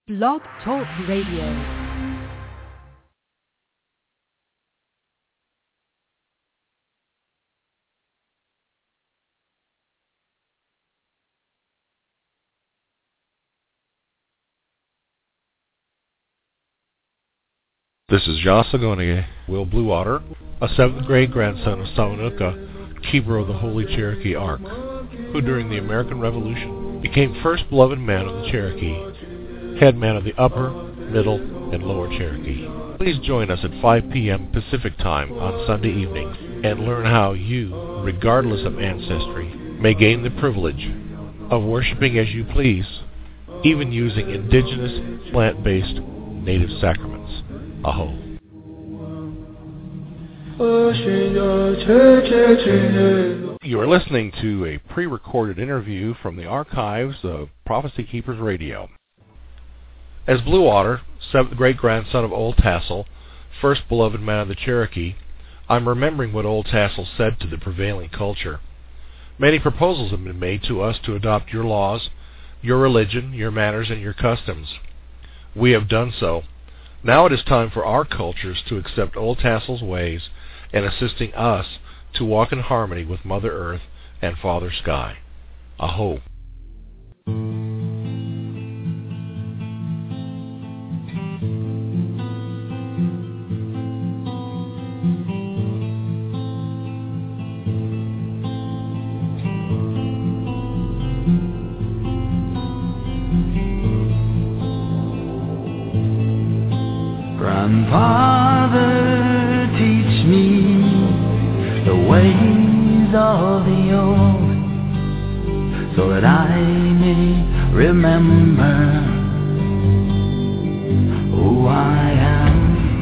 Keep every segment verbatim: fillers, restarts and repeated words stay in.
Blog Talk Radio. This is Yasagonige, Will Bluewater, a seventh grade grandson of Samanuka, keeper of the Holy Cherokee Ark, who during the American Revolution became first beloved man of the Cherokee, head man of the Upper, Middle, and Lower Cherokee. Please join us at five p.m. Pacific Time on Sunday evenings and learn how you, regardless of ancestry, may gain the privilege of worshiping as you please, even using indigenous, plant-based, native sacraments. Aho. You are listening to a pre-recorded interview from the archives of Prophecy Keepers Radio. As Bluewater, seventh great-grandson of Old Tassel, first beloved man of the Cherokee, I'm remembering what Old Tassel said to the prevailing culture. Many proposals have been made to us to adopt your laws, your religion, your manners, and your customs. We have done so. Now it is time for our cultures to accept Old Tassel's ways and assisting us to walk in harmony with Mother Earth and Father Sky. Aho. Grandfather, teach me the ways of the old, so that I may remember who I am.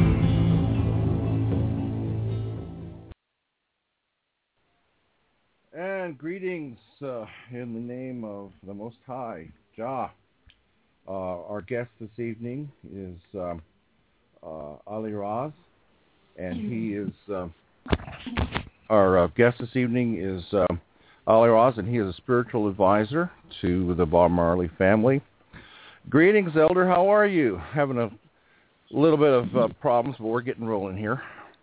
And greetings uh, in the name of the Most High, Jah. Uh, our guest this evening is Um, Uh, Ali Raz, and he is uh, our uh, guest this evening is uh, Ali Raz, and he is a spiritual advisor to the Bob Marley family. Greetings, Elder. How are you? Having a little bit of uh, problems, but we're getting rolling here.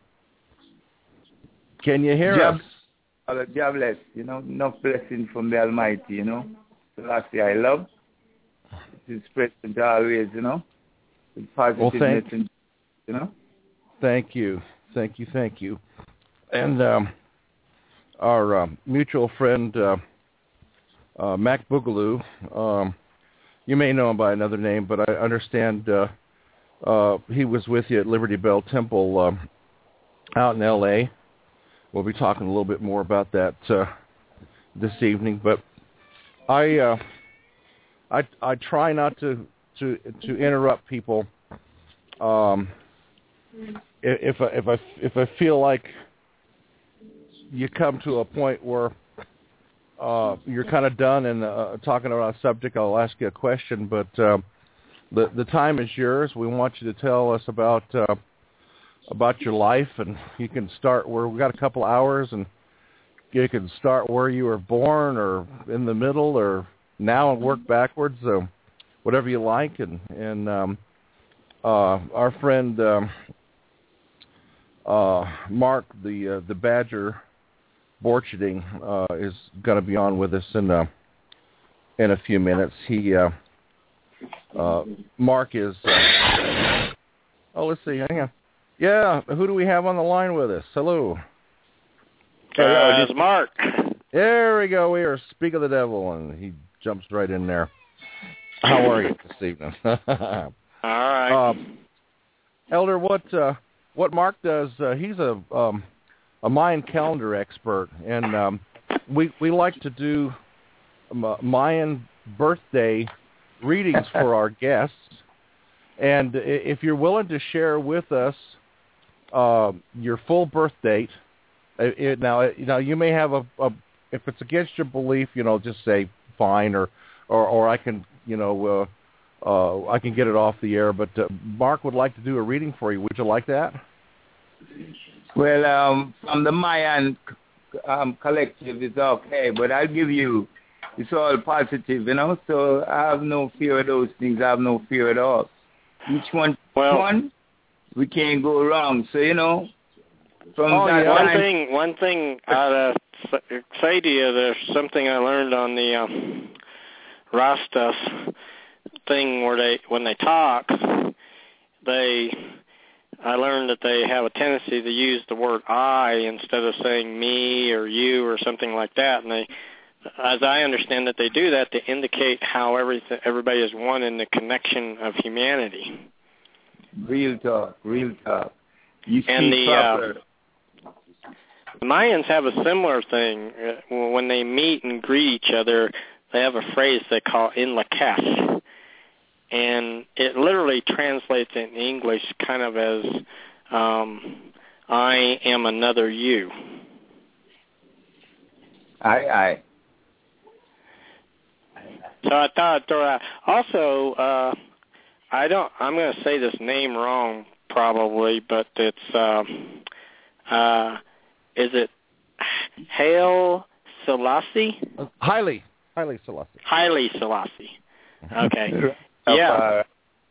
Can you hear Job, us? Uh, God bless. You know, enough blessing from the Almighty. You know, the last day I love. It is present always. You know, with positiveness. Well, thank- and, You know? Thank you. Thank you, thank you. And um, our uh, mutual friend, uh, uh, Mac Boogaloo, um, you may know him by another name, but I understand uh, uh, he was with you at Liberty Bell Temple uh, out in L A We'll be talking a little bit more about that uh, this evening. But I, uh, I, I try not to, to, to interrupt people Um, if I, if I if I feel like you come to a point where uh, you're kind of done and uh, talking about a subject, I'll ask you a question. But uh, the the time is yours. We want you to tell us about uh, about your life, and you can start where we got a couple hours, and you can start where you were born, or in the middle, or now, and work backwards. So whatever you like, and and um, Uh, our friend um, uh, Mark, the uh, the Badger Borcherding, uh, is going to be on with us in a, in a few minutes. He uh, uh, Mark is. Uh, oh, let's see. Hang on. Yeah, who do we have on the line with us? Hello. Hello, uh, this is Mark. There we go. We are Speak of the Devil, and he jumps right in there. How are you this evening? All right. Um, Elder, what uh, what Mark does, uh, he's a um, a Mayan calendar expert, and um, we we like to do Mayan birthday readings for our guests. And if you're willing to share with us uh, your full birth date, it, now now you may have a, a if it's against your belief, you know, just say fine, or or, or I can you know. Uh, Uh, I can get it off the air, but uh, Mark would like to do a reading for you. Would you like that? Well, um, from the Mayan um, collective is okay, but I'll give you It's all positive, you know. So I have no fear of those things. I have no fear at all. Each one, well, one, we can't go wrong. So you know, from oh, that yeah. one time, thing, one thing I'd uh, say to you, there's something I learned on the um, Rastas thing where they, when they talk, they, I learned that they have a tendency to use the word I instead of saying me or you or something like that, and they. As I understand that they do that to indicate how everything, everybody is one in the connection of humanity. Real talk, real talk. You and speak the, proper. Uh, the Mayans have a similar thing. Uh, when they meet and greet each other, they have a phrase they call in la cache. And it literally translates in English kind of as, um, I am another you. Aye, aye. So I thought, uh, also, uh, I don't, I'm going to say this name wrong probably, but it's, uh, uh, is it Haile Selassie? Haile. Haile Selassie. Haile Selassie. Okay. Yeah.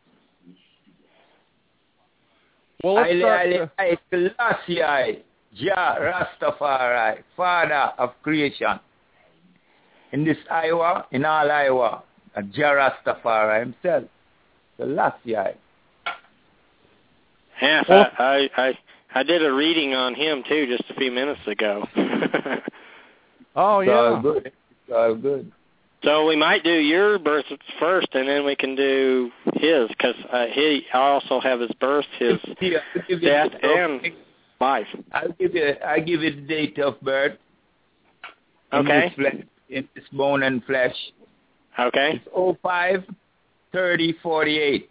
Well, let's start. Haile Haile Selassie, Jah Rastafari, Father of creation. In this Iowa, in all Iowa, a Jah Rastafari himself, Selassie. Yes, well, I, I, I, I did a reading on him, too, just a few minutes ago. Oh, it's yeah. all good. It's all good. So we might do your birth first, and then we can do his, because uh, he I also have his birth, his yeah, death, and life. I'll give you, I'll give you the date of birth. Okay. In this, flesh, in this bone and flesh. Okay. It's oh five thirty forty-eight.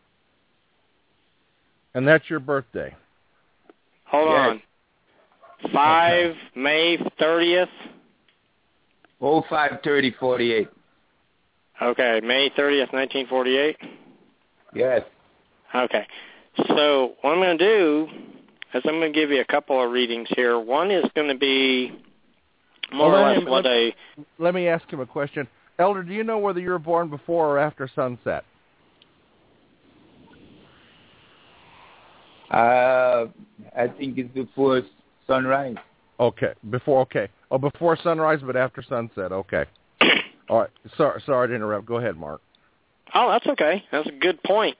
And that's your birthday. Hold yes. on. five okay. May thirtieth. oh five thirty forty-eight. Okay, May thirtieth, nineteen forty-eight? Yes. Okay. So what I'm going to do is I'm going to give you a couple of readings here. One is going to be more well, or less me, what let, a... Let me ask him a question. Elder, do you know whether you were born before or after sunset? Uh, I think it's before sunrise. Okay, before, okay. Oh, before sunrise, but after sunset, okay. All right, sorry, sorry to interrupt. Go ahead, Mark. Oh, that's okay. That's a good point.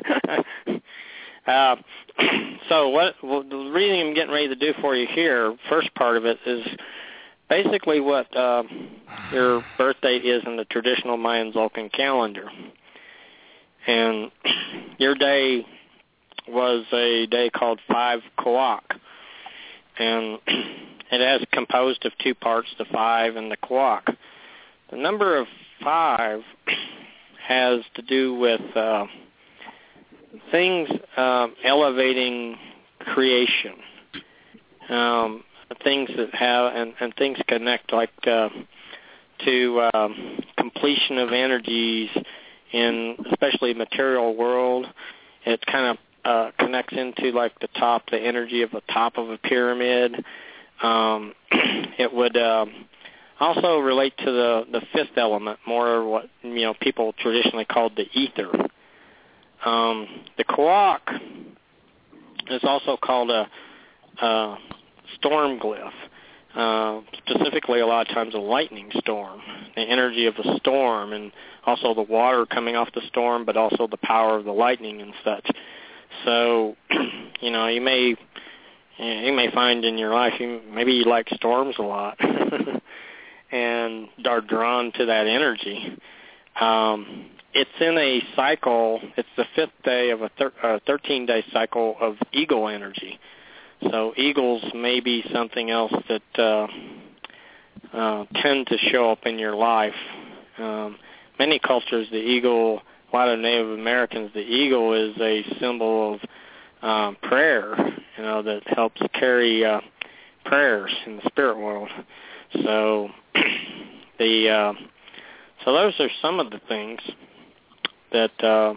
uh, so what well, the reading I'm getting ready to do for you here, first part of it, is basically what uh, your birth date is in the traditional Mayan Tzolk'in calendar. And your day was a day called Five Kawak. And it has composed of two parts, the five and the Kawak. The number of five has to do with uh, things um, elevating creation, um, things that have, and, and things connect like uh, to um, completion of energies in especially material world. It kind of uh, connects into like the top, the energy of the top of a pyramid. Um, it would um, also relate to the, the fifth element, more what you know people traditionally called the ether. Um, the Kawak is also called a, a storm glyph. Uh, specifically, a lot of times a lightning storm, the energy of the storm, and also the water coming off the storm, but also the power of the lightning and such. So, you know, you may you may find in your life, you, maybe you like storms a lot and are drawn to that energy. Um, it's in a cycle. It's the fifth day of a thir- uh, thirteen-day cycle of eagle energy. So eagles may be something else that uh, uh, tend to show up in your life. Um, many cultures, the eagle, a lot of Native Americans, the eagle is a symbol of um, prayer, you know, that helps carry uh, prayers in the spirit world. So the uh, so those are some of the things that uh,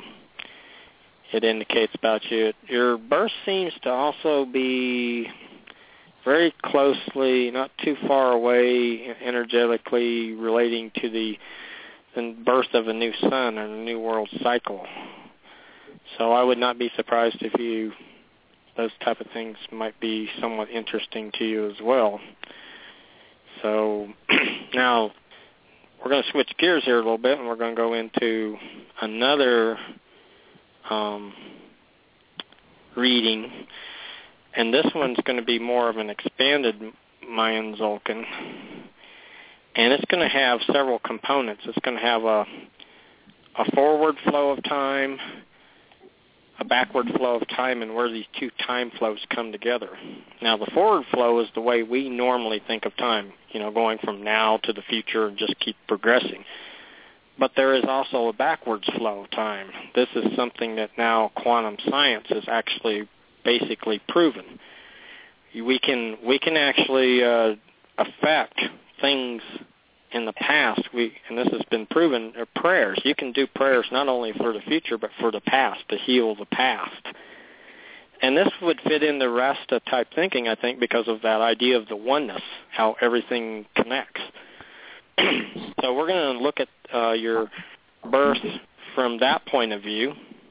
it indicates about you. Your birth seems to also be very closely, not too far away, energetically relating to the, the birth of a new sun and a new world cycle. So I would not be surprised if you, those type of things might be somewhat interesting to you as well. So now we're going to switch gears here a little bit, and we're going to go into another um, reading. And this one's going to be more of an expanded Mayan Tzolk'in. And it's going to have several components. It's going to have a, a forward flow of time, a backward flow of time, and where these two time flows come together. Now, the forward flow is the way we normally think of time, you know, going from now to the future and just keep progressing. But there is also a backwards flow of time. This is something that now quantum science has actually basically proven. We can we can actually uh, affect things in the past. We and this has been proven. Are prayers. You can do prayers not only for the future but for the past, to heal the past. And this would fit into Rasta type thinking, I think, because of that idea of the oneness, how everything connects. So we're going to look at uh, your birth from that point of view.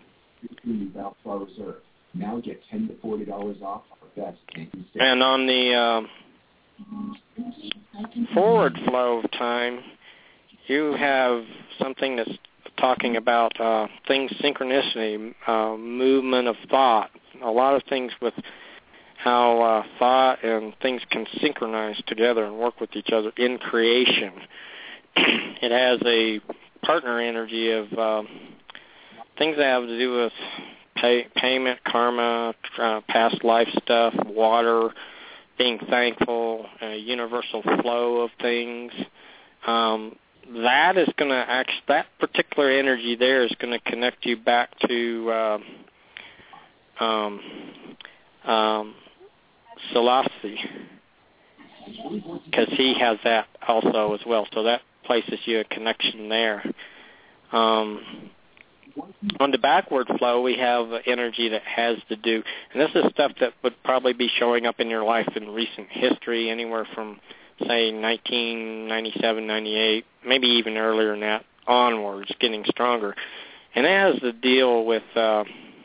Now get ten to forty dollars off our best. And on the uh, forward flow of time, you have something that's talking about uh, things, synchronicity, uh, movement of thought, a lot of things with how uh, thought and things can synchronize together and work with each other in creation. It has a partner energy of uh, things that have to do with Pay, payment, karma, uh, past life stuff, water, being thankful, a universal flow of things. Um, that is going to act. That particular energy there is going to connect you back to uh, um, um, Selassie, because he has that also as well. So that places you a connection there. Um, On the backward flow, we have energy that has to do, and this is stuff that would probably be showing up in your life in recent history, anywhere from, say, nineteen ninety-seven, ninety-eight, maybe even earlier than that, onwards, getting stronger. And it has to deal with uh,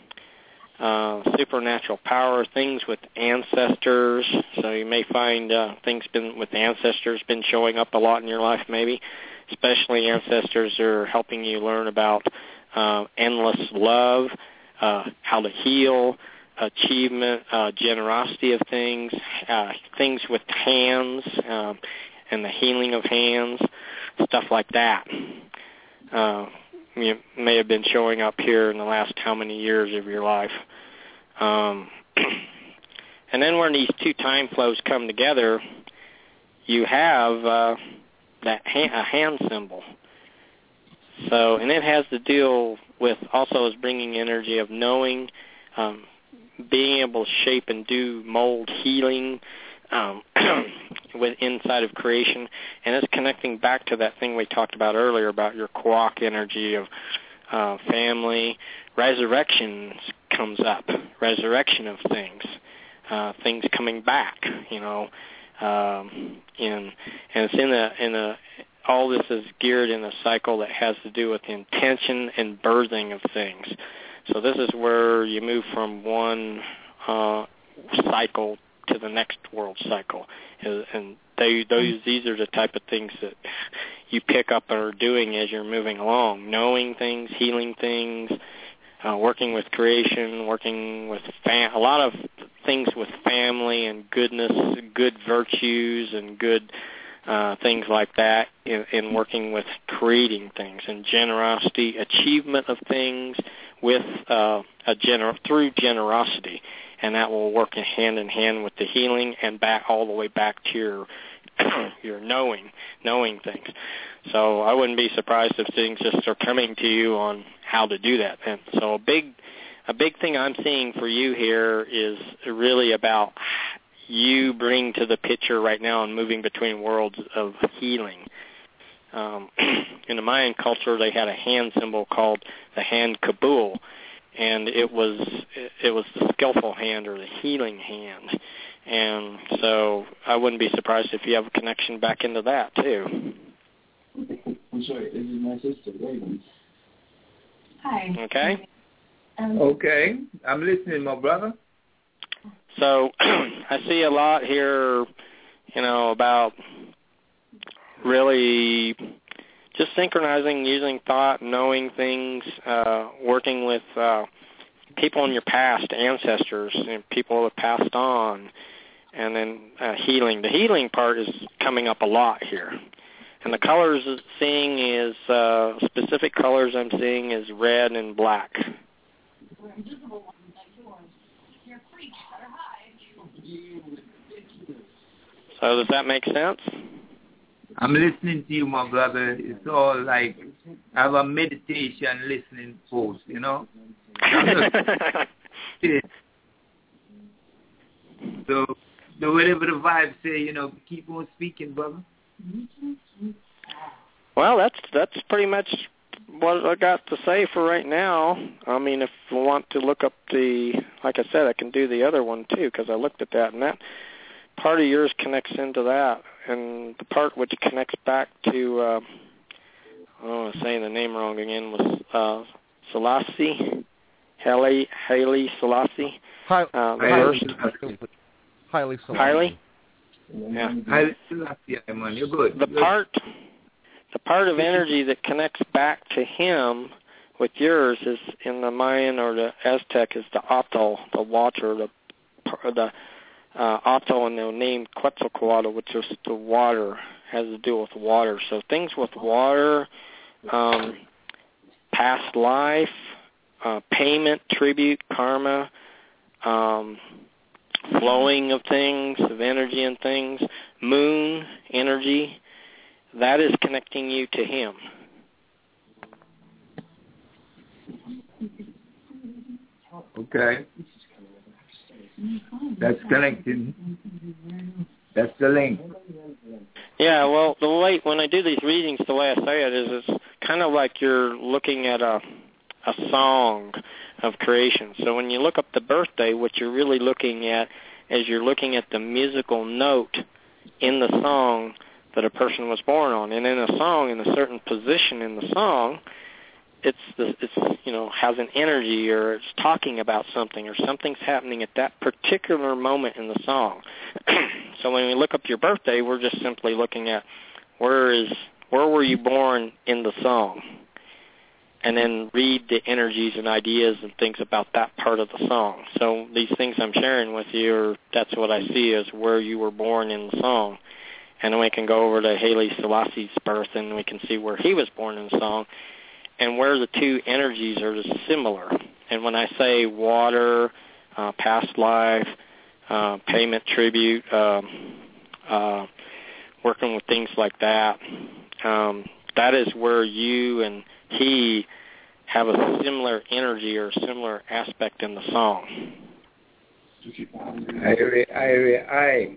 uh, supernatural power, things with ancestors. So you may find uh, things been with ancestors been showing up a lot in your life, maybe, especially ancestors are helping you learn about Uh, endless love, uh, how to heal, achievement, uh, generosity of things, uh, things with hands, um, and the healing of hands, stuff like that. Uh, you may have been showing up here in the last how many years of your life. Um, and then when these two time flows come together, you have uh, that ha- a hand symbol. So, and it has to deal with also as bringing energy of knowing, um, being able to shape and do mold healing um, with inside of creation, and it's connecting back to that thing we talked about earlier about your quark energy of uh, family. Resurrection comes up, resurrection of things, uh, things coming back, you know, um, in, and it's in a in a all this is geared in a cycle that has to do with intention and birthing of things. So this is where you move from one uh, cycle to the next world cycle. And they, those, these are the type of things that you pick up and are doing as you're moving along, knowing things, healing things, uh, working with creation, working with fam- a lot of things with family and goodness, good virtues and good Uh, things like that in, in working with creating things and generosity, achievement of things with uh, a gener- through generosity, and that will work in hand in hand with the healing and back all the way back to your your knowing, knowing things. So I wouldn't be surprised if things just are coming to you on how to do that. And so a big a big thing I'm seeing for you here is really about you bring to the picture right now and moving between worlds of healing. Um, in the Mayan culture, they had a hand symbol called the hand Kabul, and it was it was the skillful hand or the healing hand. And so I wouldn't be surprised if you have a connection back into that too. I'm sorry, this is my sister, Raven. Hi. Okay. Um, Okay, I'm listening, my brother. So I see a lot here, you know, about really just synchronizing, using thought, knowing things, uh, working with uh, people in your past, ancestors, you know, people that passed on, and then uh, healing. The healing part is coming up a lot here. And the colors seeing is, uh, specific colors I'm seeing is red and black. So does that make sense? I'm listening to you, my brother. It's all like I have a meditation listening post, you know. so, so whatever the vibe say, you know, keep on speaking, brother. Well, that's that's pretty much what I got to say for right now. I mean, if you want to look up the, like I said, I can do the other one too because I looked at that, and that part of yours connects into that, and the part which connects back to, uh, I don't want to say the name wrong again, was uh, Selassie, Haile, Haile Selassie. Hi, uh, the Haile, first. Haile Selassie. Haile? Yeah. Haile Selassie, man, you're good. The You're part, the part of energy that connects back to him with yours is in the Mayan or the Aztec is the Ato, the water, the the uh, Ato, and they'll name Quetzalcoatl, which is the water, has to do with water. So things with water, um, past life, uh, payment, tribute, karma, um, flowing of things, of energy and things, moon, energy, that is connecting you to him. Okay. That's connecting. That's the link. Yeah, well, the way, when I do these readings, the way I say it is it's kind of like you're looking at a a song of creation. So when you look up the birthday, what you're really looking at is you're looking at the musical note in the song that a person was born on. And in a song, in a certain position in the song, it's the, it's you know has an energy, or it's talking about something, or something's happening at that particular moment in the song. So when we look up your birthday, we're just simply looking at where is where were you born in the song, and then read the energies and ideas and things about that part of the song. So these things I'm sharing with you, are, that's what I see as where you were born in the song. And then we can go over to Haile Selassie's birth, and we can see where he was born in the song, and where the two energies are similar. And when I say water, uh, past life, uh, payment, tribute, um, uh, working with things like that, um, that is where you and he have a similar energy or similar aspect in the song. I, I, I.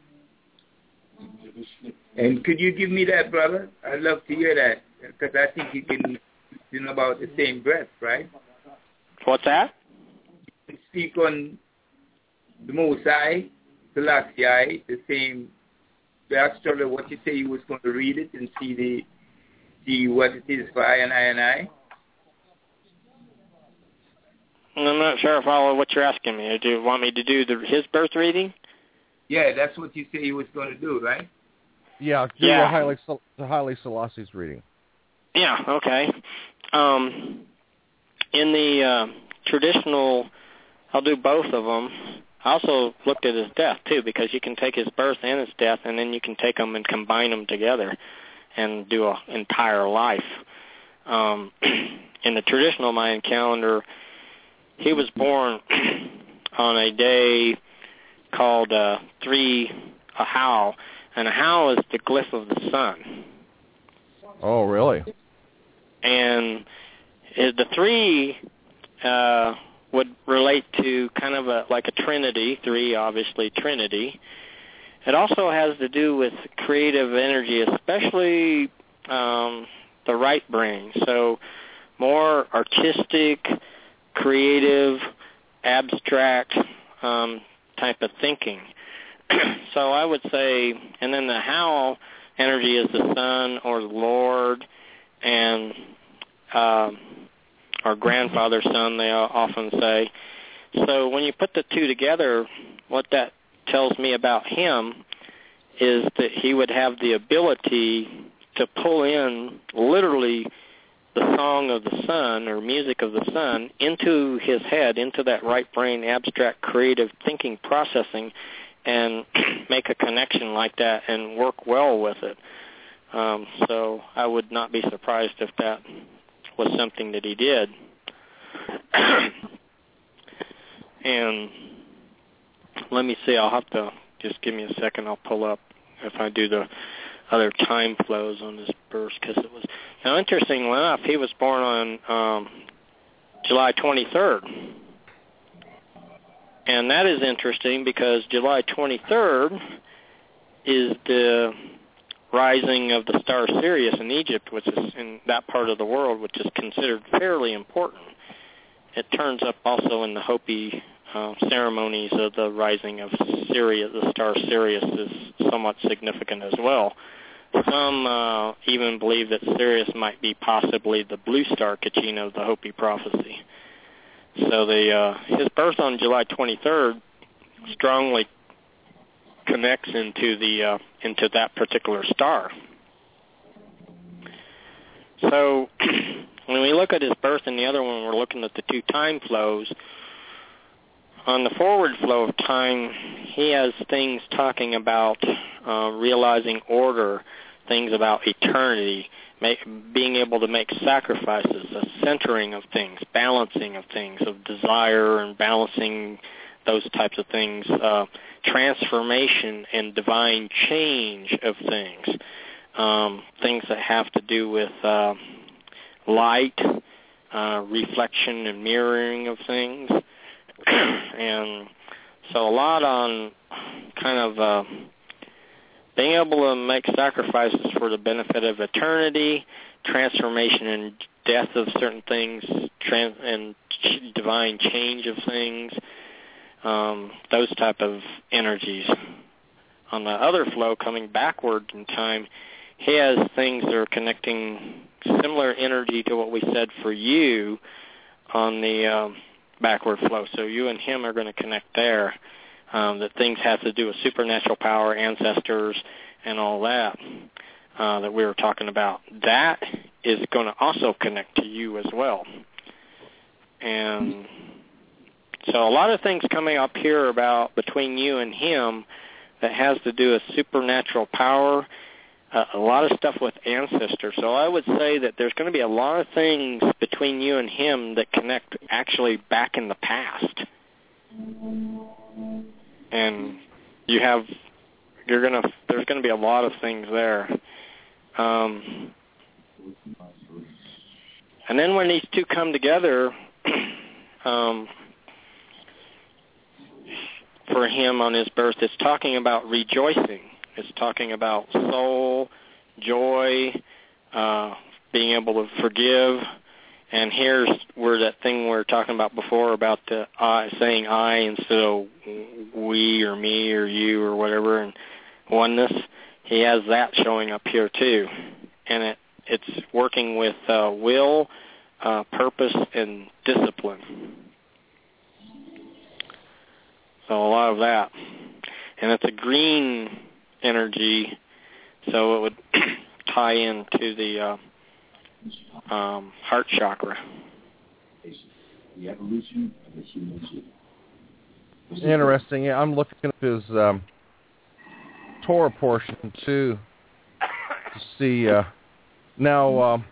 And could you give me that, brother? I'd love to hear that, because I think you can speak about the same breath, right? What's that? You speak on the Most High, Selassie, the same. The actually, what you say you was going to read it and see the see what it is for I and I and I. I'm not sure if I follow what you're asking me. Do you want me to do the, his birth reading? Yeah, that's what you say you was going to do, right? Yeah, do Yeah. the Haile, Sel- the Haile Selassie's reading. Yeah, okay. Um, in the uh, traditional, I'll do both of them. I also looked at his death, too, because you can take his birth and his death, and then you can take them and combine them together and do an entire life. Um, in the traditional Mayan calendar, he was born on a day called uh, three Ahau, and Ahau is the glyph of the sun. Oh, really? And it, the three uh, would relate to kind of a, like a trinity, three obviously trinity. It also has to do with creative energy, especially um, the right brain. So more artistic, creative, abstract um, type of thinking. So I would say, and then the how energy is the sun or the Lord, and um, our grandfather's son, they often say. So when you put the two together, what that tells me about him is that he would have the ability to pull in literally the song of the sun or music of the sun into his head, into that right brain abstract creative thinking processing, and make a connection like that and work well with it. Um, so I would not be surprised if that was something that he did. And let me see, I'll have to, just give me a second, I'll pull up if I do the other time flows on his birth, because it was, now interestingly enough, he was born on um, July twenty-third. And that is interesting because July twenty-third is the rising of the star Sirius in Egypt, which is in that part of the world, which is considered fairly important. It turns up also in the Hopi uh, ceremonies of the rising of Sirius. The star Sirius is somewhat significant as well. Some uh, even believe that Sirius might be possibly the blue star Kachina of the Hopi prophecy. So the uh, his birth on July twenty-third strongly connects into the uh, into that particular star. So when we look at his birth and the other one, we're looking at the two time flows. On the forward flow of time, he has things talking about uh, realizing order, things about eternity, make, being able to make sacrifices, a centering of things, balancing of things, of desire and balancing those types of things, uh, transformation and divine change of things, um, things that have to do with uh, light, uh, reflection and mirroring of things. And so a lot on kind of uh, being able to make sacrifices for the benefit of eternity, transformation and death of certain things, trans- and ch- divine change of things, um, those type of energies. On the other flow, coming backward in time, he has things that are connecting similar energy to what we said for you on the um, backward flow. So you and him are going to connect there. Um, that things have to do with supernatural power, ancestors, and all that uh, that we were talking about. That is going to also connect to you as well. And so a lot of things coming up here about between you and him that has to do with supernatural power, uh, a lot of stuff with ancestors. So I would say that there's going to be a lot of things between you and him that connect actually back in the past. And you have, you're going to, there's going to be a lot of things there. Um, and then when these two come together, um, for him on his birth, it's talking about rejoicing. It's talking about soul, joy, uh, being able to forgive. And here's where that thing we were talking about before about the I, saying I instead of we or me or you or whatever, and oneness. He has that showing up here too. And it, it's working with uh, will, uh, purpose, and discipline. So a lot of that. And it's a green energy, so it would tie into the uh, um, heart chakra. The evolution of the human soul. Interesting. Yeah, I'm looking at his um, Torah portion too to see. Uh, now, um,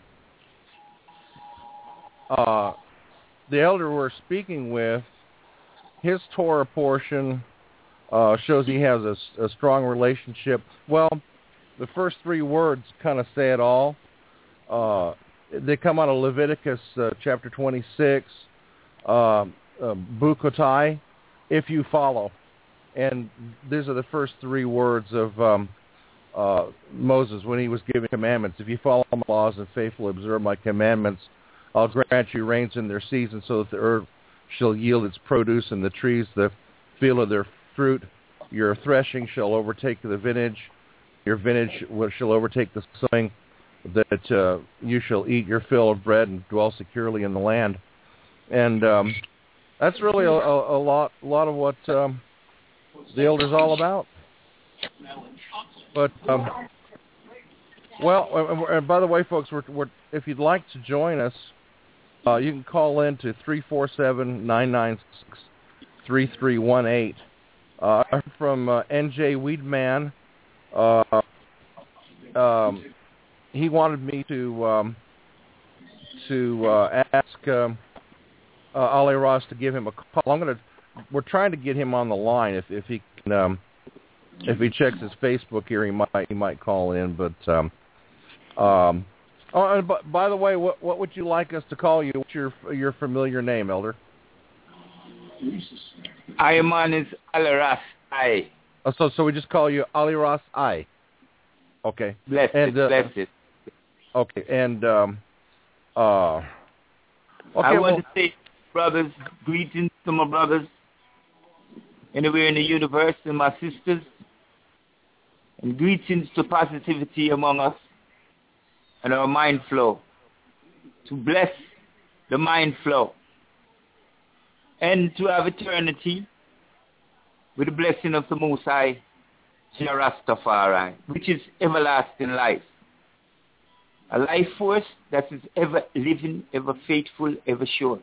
uh, the elder we're speaking with, his Torah portion uh, shows he has a, a strong relationship. Well, the first three words kind of say it all. Uh, they come out of Leviticus uh, chapter twenty-six, uh, uh, Bukotai, if you follow. And these are the first three words of um, uh, Moses when he was giving commandments. If you follow my laws and faithfully observe my commandments, I'll grant you rains in their season, so that the earth shall yield its produce, and the trees the field of their fruit. Your threshing shall overtake the vintage, your vintage shall overtake the sowing, that uh, you shall eat your fill of bread and dwell securely in the land. And um, that's really a, a, a lot, a lot of what um, the Elder's all about. But um, well, and by the way, folks, we're, we're, if you'd like to join us, uh, you can call in to three four seven, nine nine six, three three one eight. Uh, I'm from uh, N J Weedman. Uh, um, he wanted me to um, to uh, ask um, uh, Ali Ross to give him a call. I'm gonna. We're trying to get him on the line. If if he can, um, if he checks his Facebook here, he might he might call in. But um, um, oh, and by, by the way, what what would you like us to call you? What's your your familiar name, Elder? I man is Ali Ross I. Oh, so so we just call you Ali Ross I. Okay. Blessed, and, uh, blessed. Okay, and um, uh, okay. I want well, to say, brothers, greetings to my brothers anywhere in the universe and my sisters, and greetings to positivity among us and our mind flow, to bless the mind flow, and to have eternity with the blessing of the Most High, Jah Rastafari, which is everlasting life. A life force that is ever living, ever faithful, ever sure.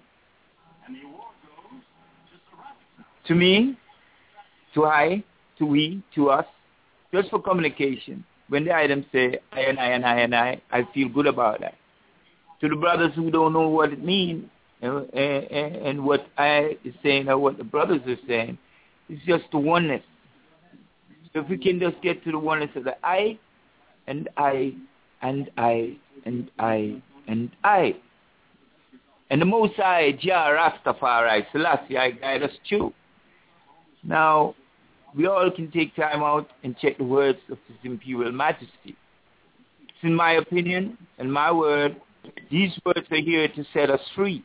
To me, to I, to we, to us, just for communication. When the items say I and I and I and I, I feel good about that. To the brothers who don't know what it means and, and, and what I is saying or what the brothers are saying, it's just the oneness. So if we can just get to the oneness of the I and I and I and I and I. And the Most High, Jah Rastafari, Selassie, I guide us too. Now, we all can take time out and check the words of His Imperial Majesty. It's in my opinion and my word, these words are here to set us free.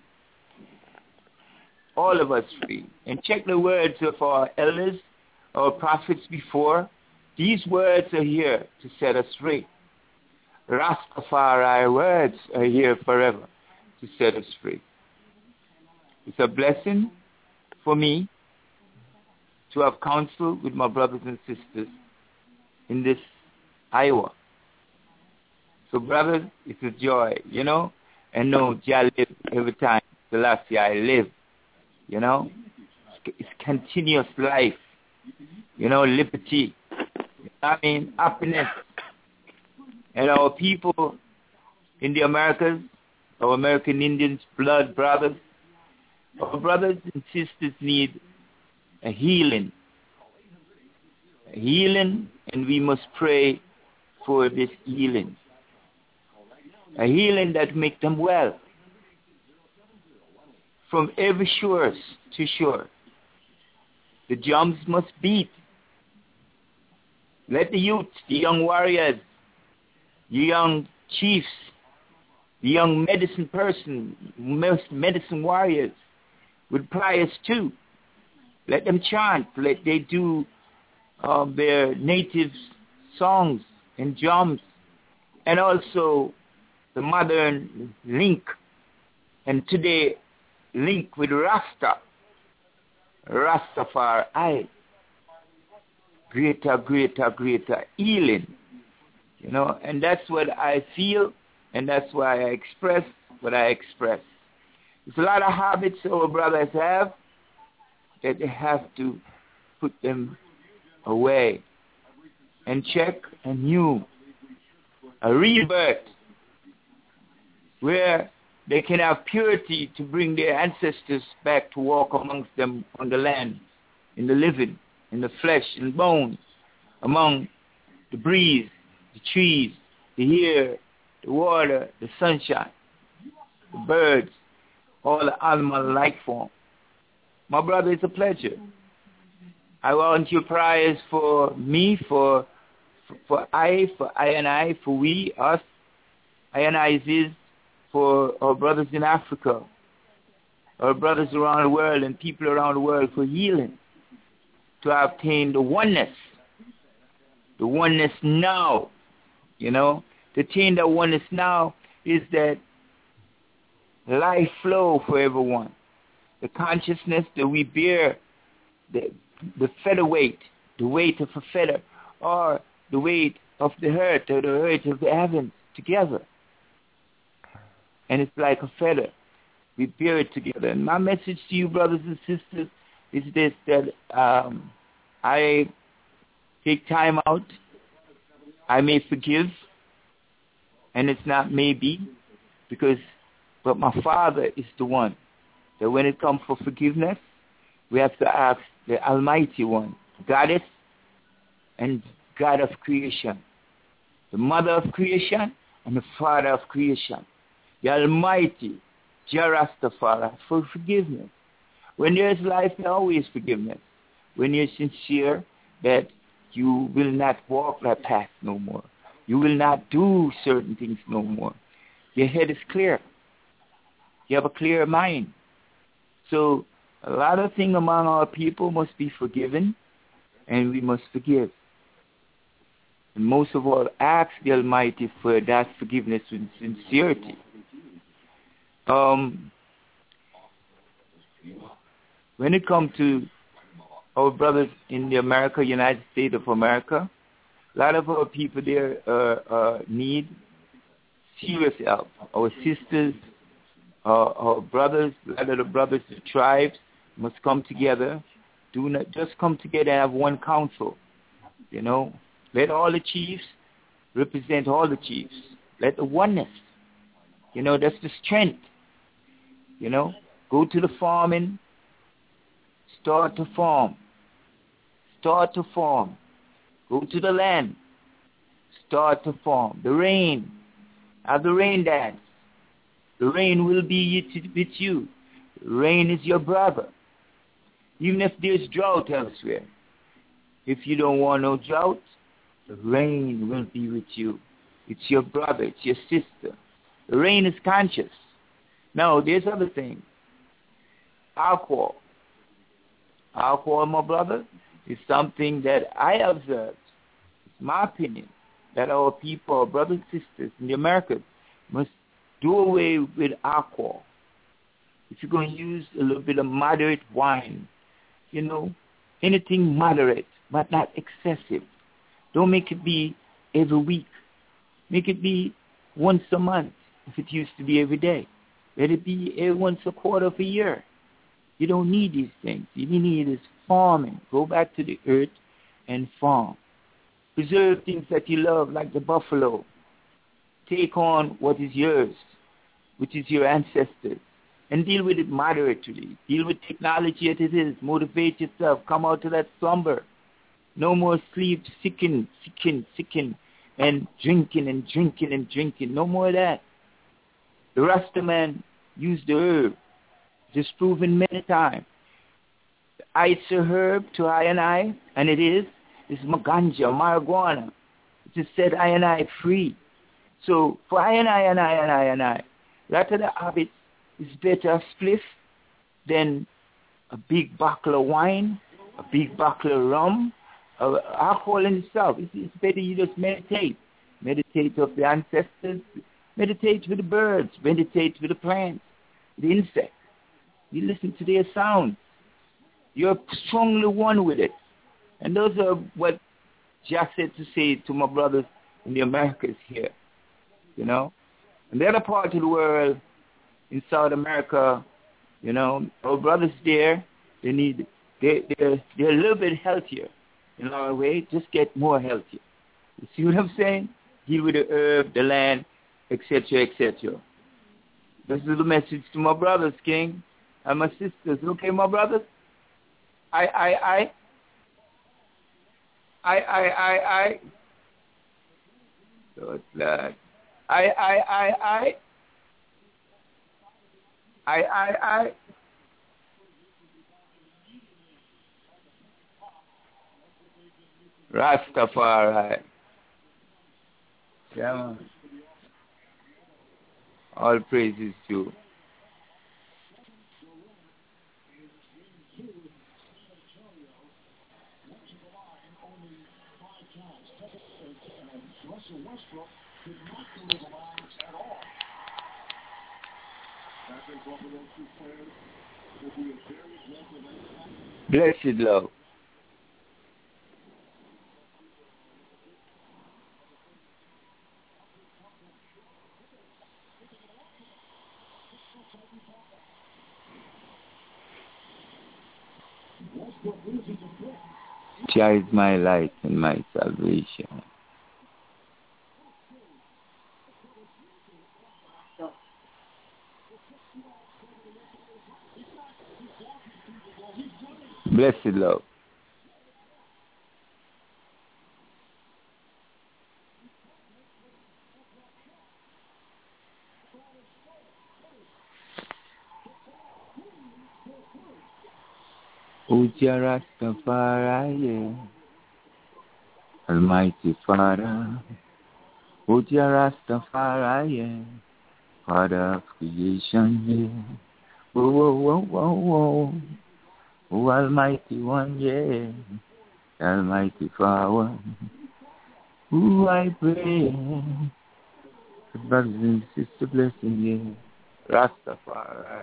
All of us free. And check the words of our elders, our prophets before. These words are here to set us free. Rastafari words are here forever to set us free. It's a blessing for me to have counsel with my brothers and sisters in this Iowa. So, brothers, it's a joy, you know, and know Jah live every time the last year I live, you know. It's continuous life, you know, liberty, I mean, happiness. And our people in the Americas, our American Indians, blood brothers, our brothers and sisters need a healing. A healing, and we must pray for this healing. A healing that make them well. From every shore to shore. The drums must beat. Let the youth, the young warriors, the young chiefs, the young medicine person, medicine warriors with prayers too. Let them chant. Let they do um, their native songs and drums, and also the modern link. And today, link with Rasta, Rastafari, greater, greater, greater healing. You know, and that's what I feel, and that's why I express what I express. There's a lot of habits our brothers have that they have to put them away and check a new, a rebirth where they can have purity to bring their ancestors back to walk amongst them on the land, in the living, in the flesh and bones, among the breeze, the trees, the air, the water, the sunshine, the birds, all the animal life form. My brother, it's a pleasure. I want your prayers for me, for for I, for I and I, for we, us. I and I is for our brothers in Africa, our brothers around the world and people around the world for healing, to obtain the oneness, the oneness now, you know. To attain the oneness now is that life flow for everyone. The consciousness that we bear, the, the feather weight, the weight of a feather, or the weight of the earth or the earth of the heavens together. And it's like a feather. We bear it together. And my message to you, brothers and sisters, is this, that um, I take time out. I may forgive. And it's not maybe, because, but my Father is the one that when it comes for forgiveness, we have to ask the Almighty One, Goddess and God of creation, the Mother of creation and the Father of creation, the Almighty Jah Rastafari, for forgiveness. When there is life, there always forgiveness. When you're sincere that you will not walk that path no more. You will not do certain things no more. Your head is clear. You have a clear mind. So a lot of things among our people must be forgiven, and we must forgive. And most of all, ask the Almighty for that forgiveness with sincerity. Um, when it comes to our brothers in the America, United States of America, a lot of our people there uh, uh, need serious help. Our sisters, our, our brothers, a lot of the brothers, the tribes must come together. Do not just come together and have one council. You know, let all the chiefs represent all the chiefs. Let the oneness. You know, that's the strength. You know, go to the farming. Start to farm. Start to farm. Go to the land. Start to farm. The rain. Have the rain dance. The rain will be with you. The rain is your brother. Even if there's drought elsewhere. If you don't want no drought, the rain will be with you. It's your brother. It's your sister. The rain is conscious. Now, there's other things. Alcohol. Alcohol, my brother, is something that I observed. It's my opinion that our people, our brothers and sisters in the Americas, must do away with alcohol. If you're going to use a little bit of moderate wine, you know, anything moderate, but not excessive. Don't make it be every week. Make it be once a month, if it used to be every day. Let it be every once a quarter of a year. You don't need these things. You need is farming. Go back to the earth and farm. Preserve things that you love, like the buffalo. Take on what is yours, which is your ancestors, and deal with it moderately. Deal with technology as it is. Motivate yourself. Come out of that slumber. No more sleep, sicking, sicking, sicking, and drinking and drinking and drinking. No more of that. The Rasta man used the herb. Just proven many times. It's a herb to I and I, and it is. It's ganja, marijuana. It just said I and I free. So for I and I and I and I and I, that of the habit is better a spliff than a big bottle of wine, a big bottle of rum, uh, alcohol in itself. It's, it's better you just meditate. Meditate of the ancestors. Meditate with the birds. Meditate with the plants, the insects. You listen to their sound. You're strongly one with it. And those are what Jah said to say to my brothers in the Americas here. You know? And the other part of the world, in South America, you know, our brothers there, they need, they, they're, they're a little bit healthier in our way. Just get more healthier. You see what I'm saying? Deal with the herb, the land, et cetera, et cetera. This is the message to my brothers, King, and my sisters. Okay, my brothers? I, I, I. I, I, I, I. So it's like, I, I, I, I. I, I, I. Rastafari. Yeah, man. All praises to. Blessed love. Jah is my light and my salvation. Blessed love. O Jah Rastafari, Almighty Father. O Jah Rastafari, Father of creation, yeah. Whoa, whoa, whoa, whoa, whoa. O Almighty One, yeah, Almighty Father, who I pray, the brothers and sisters blessing, yeah, Rastafari.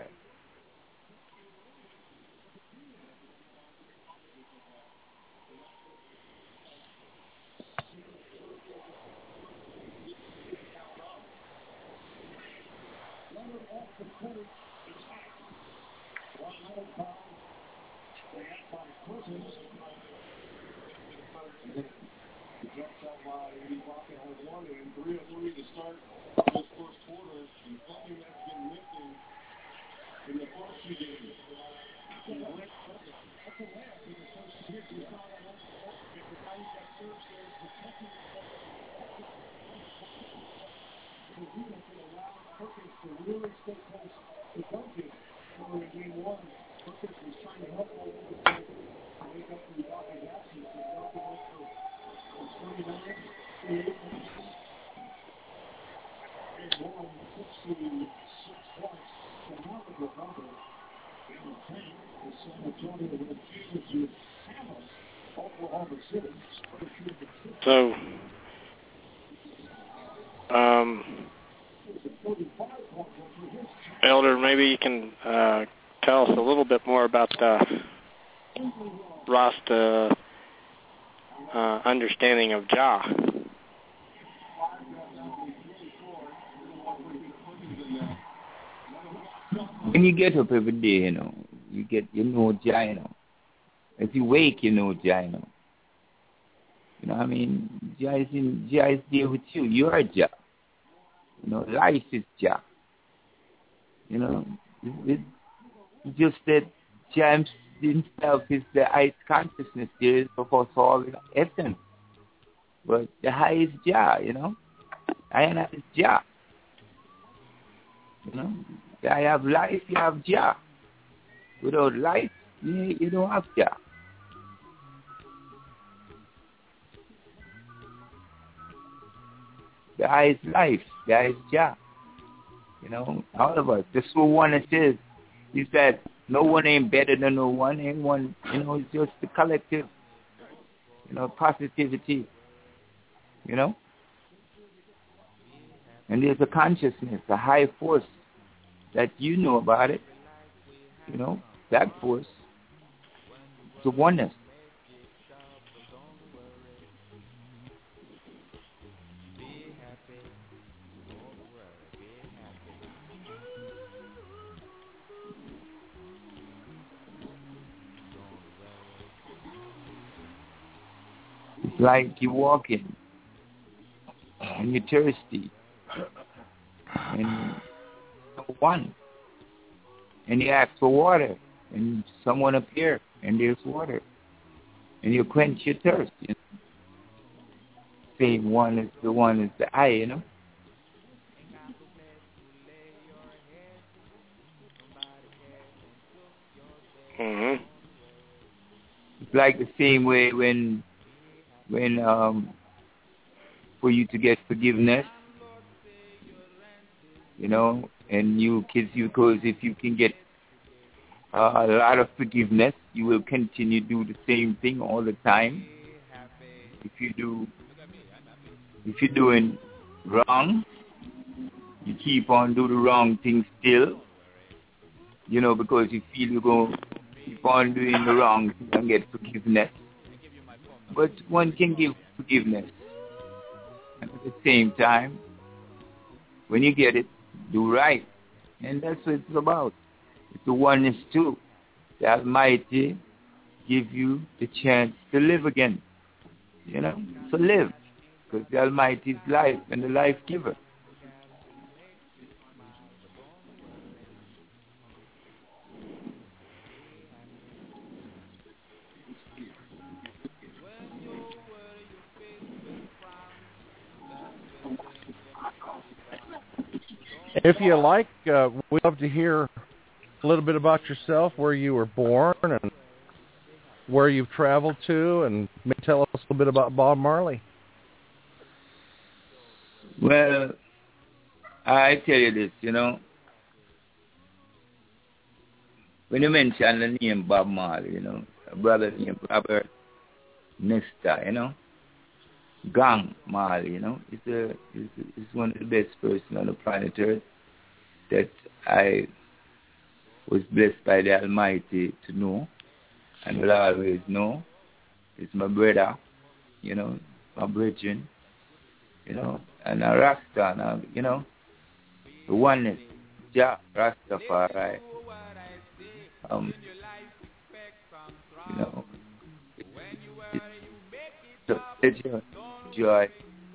So, um, Elder, maybe you can uh, tell us a little bit more about the Rasta uh, understanding of Jah. When you get up every day, you know, you get, you know Jah, you know. If you wake, you know Jah, you know. You know what I mean? Jah is, in, Jah is there with you. You are Jah. You know, life is Jah. You know, it, it just that Jah himself is the highest consciousness there is of us all in essence. But the highest Jah, you know. I am not Jah. You know, I have life, you have Jah. Without life, you, you don't have Jah. The eye is life. The eye is Jah. You know, all of us. This is what one it is. He said, no one ain't better than no one. Ain't one, you know, it's just the collective, you know, positivity. You know? And there's a consciousness, a high force that you know about it. You know, that force. It's a oneness. It's like you're walking and you're thirsty and you're one and you ask for water and someone appears and there's water and you quench your thirst. You know? Same one is the one is the eye, you know. Mm-hmm. It's like the same way when when um for you to get forgiveness, you know, and you kids, you because if you can get uh, a lot of forgiveness, you will continue to do the same thing all the time. If you do, if you're doing wrong, you keep on doing the wrong thing still, you know, because you feel you're going to keep on doing the wrong thing and get forgiveness. But one can give forgiveness. And at the same time, when you get it, do right. And that's what it's about. It's the oneness too. The Almighty give you the chance to live again. You know, so live. Because the Almighty is life and the life giver. If you like, uh, we'd love to hear a little bit about yourself, where you were born and where you've traveled to, and maybe tell us a little bit about Bob Marley. Well, I tell you this, you know, when you mention the name Bob Marley, you know, a brother named Robert Nesta, you know, Gang Marley, you know, is a is is one of the best person on the planet Earth that I was blessed by the Almighty to know and will always know. It's my brother, you know, my brethren, you know, and a Rasta, and, you know, the oneness, Jah Rastafari. Um, you know, it's so pleasure, joy,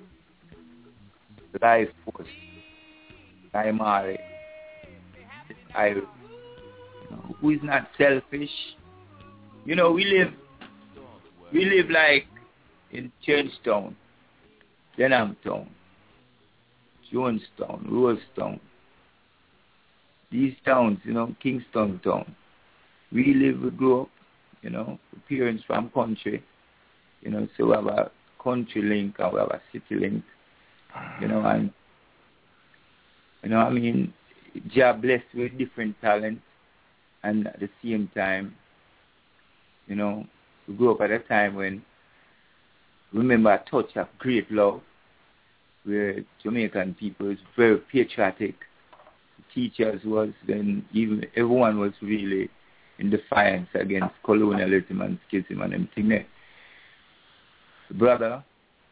life force, I'm Marley. I, you know, who is not selfish. You know, we live, we live like in Churchtown, Denhamtown, Jonestown, Rosetown. These towns, you know, Kingston town. We live, we grow up, you know, parents from country, you know, so we have a country link and we have a city link, you know, and, you know, I mean, Jah blessed with different talents, and at the same time, you know, we grew up at a time when, remember a touch of great love, where Jamaican people is very patriotic. Teachers was then, even everyone was really in defiance against colonialism and schism and everything there. Brother,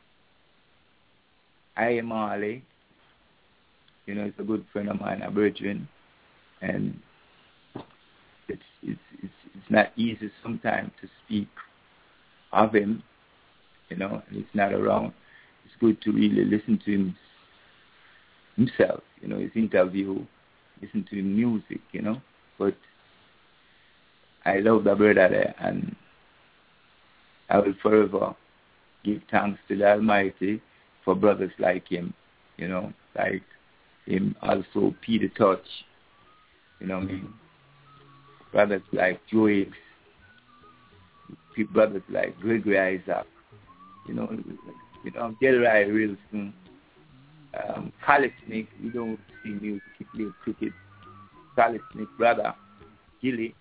I am Marley, you know, it's a good friend of mine, a brethren, and it's it's it's it's not easy sometimes to speak of him, you know, and he's not around. It's good to really listen to him himself, you know, his interview, listen to his music, you know. But I love the brother there, and I will forever give thanks to the Almighty for brothers like him, you know, like him, also Peter Touch, you know what I mean? Brothers like Joe Higgs, brothers like Gregory Isaac, you know, you know, Delroy Wilson, um, Kalisnik, we don't see music, he plays cricket. Kalisnik, brother, Gilly,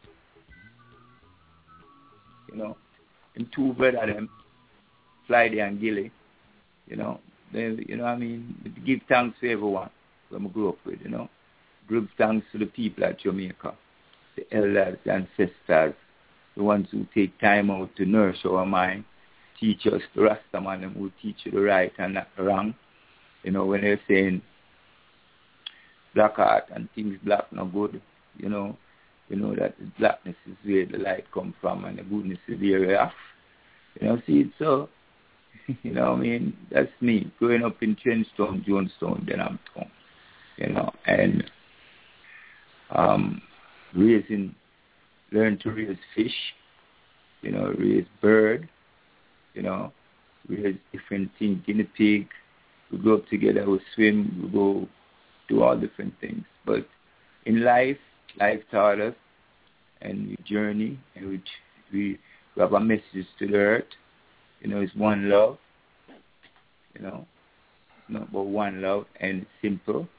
you know, and two brothers them, Friday and Gilly, you know, they, you know what I mean, give thanks to everyone who I grew up with, you know, give thanks to the people at Jamaica, the elders, the ancestors, the ones who take time out to nourish our mind, teach us the Rastaman, and who teach you the right and not the wrong. You know, when they're saying black art and things black not good, you know, you know that the blackness is where the light comes from and the goodness is the area off. You know, see it so, you know what I mean? That's me, growing up in Churchtown, Jonestown, Denhamtown, you know, and um, raising, learn to raise fish, you know, raise bird, you know, raise different things, guinea pig. We go up together, we swim, we go do all different things. But in life, life taught us, and we journey, and we, we have a message to the earth. You know, it's one love, you know, not but one love, and it's simple,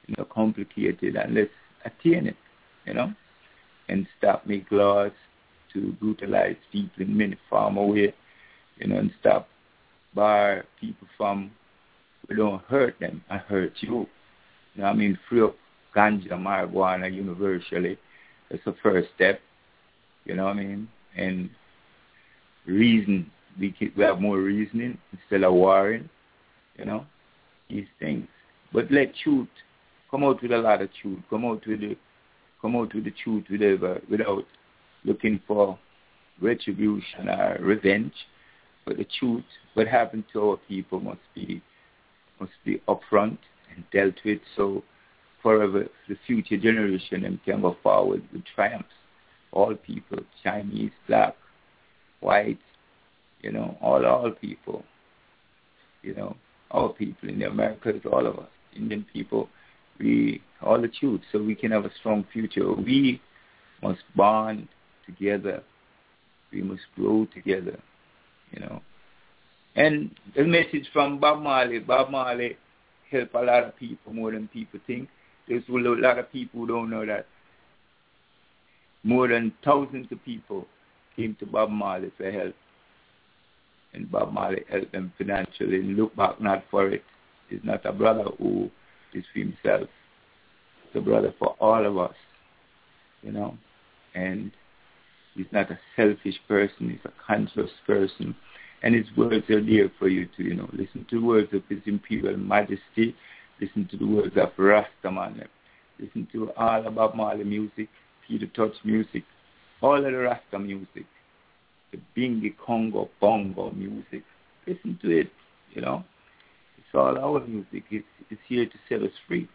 you know, complicated, and let's attain it, you know, and stop make laws to brutalize people in many form of way, you know, and stop bar people from, we don't hurt them, I hurt you. You know, I mean, free up ganja, marijuana universally. That's the first step, you know what I mean? And reason, we, keep, we have more reasoning instead of warring, you know, these things. But let truth come out with a lot of truth. Come out with the, come out with the truth without, without looking for retribution or revenge. But the truth, what happened to our people must be must be upfront and dealt with, so forever the future generation them can go forward with triumphs. All people, Chinese, black, white, you know, all all people, you know, all people in the Americas, all of us, Indian people, we all the truth, so we can have a strong future. We must bond together. We must grow together, you know. And the message from Bob Marley, Bob Marley helped a lot of people more than people think. There's a lot of people who don't know that more than thousands of people came to Bob Marley for help. And Bob Marley helped them financially. And look back not for it. He's not a brother who is for himself. It's a brother for all of us, you know. And he's not a selfish person. He's a conscious person. And his words are there for you to, you know, listen to the words of His Imperial Majesty. Listen to the words of Rastaman. Listen to all of Bob Marley music, Peter Touch music, all of the Rasta music, the Bingi Congo Bongo music. Listen to it, you know. It's all our music. It's, it's here to set us free.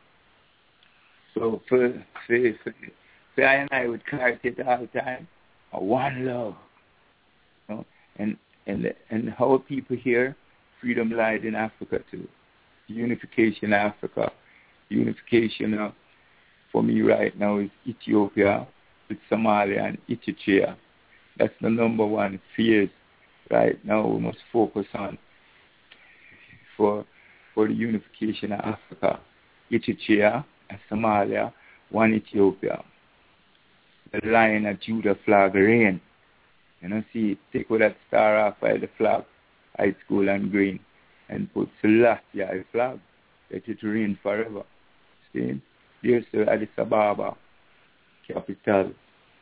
So for, for, for, for I and I would clarity at all the time, a one love, you know, and and and how people here, freedom lies in Africa too. Unification of Africa, unification of, for me right now is Ethiopia with Somalia and Eritrea. That's the number one fears right now we must focus on for for the unification of Africa. Eritrea and Somalia, one Ethiopia. The Lion of Judah flag reign. You know, see, take with that star off by the flag, high school and green, and put Selassie flag. Let it reign forever. See? There's the Addis Ababa capital.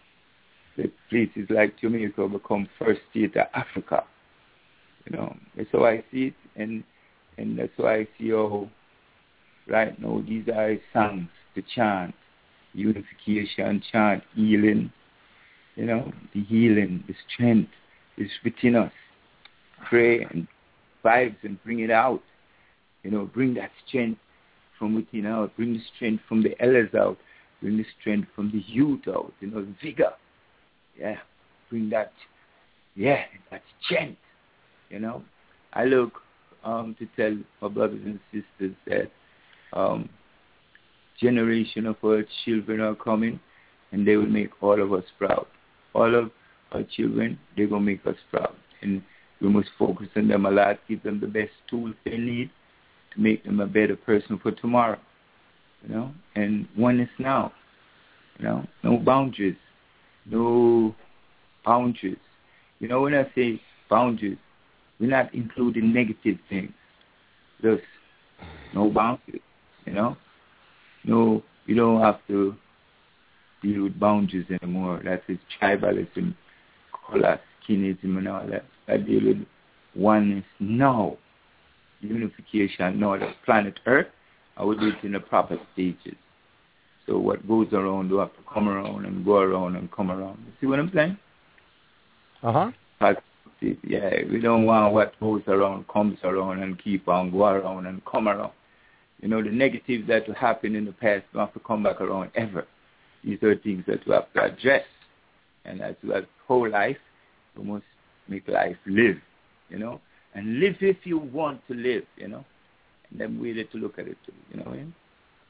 The places like Jamaica become first state of Africa. You know, that's how I see it, and and that's why I see how right now these are songs to chant, unification, chant, healing. You know, the healing, the strength is within us. Pray and vibes and bring it out. You know, bring that strength from within out. Bring the strength from the elders out. Bring the strength from the youth out. You know, the vigor. Yeah, bring that, yeah, that strength. You know, I look um, to tell my brothers and sisters that um, generation of our children are coming, and they will make all of us proud. All of our children, they're going to make us proud. And we must focus on them a lot, give them the best tools they need to make them a better person for tomorrow. You know, and one is now. You know, no boundaries. No boundaries. You know, when I say boundaries, we're not including negative things. Just no boundaries, you know. No, you don't have to deal with boundaries anymore. That is tribalism, color, skinism, and all that. I deal with oneness now, unification now. The planet Earth, I would do it in the proper stages. So what goes around will have to come around and go around and come around. You see what I'm saying? Uh-huh. Yeah, we don't want what goes around comes around and keep on go around and come around. You know, the negatives that will happen in the past don't have to come back around ever. These are things that we have to address. And as well as whole life, we must make life live, you know. And live if you want to live, you know. And then we need to look at it too, you know what I mean?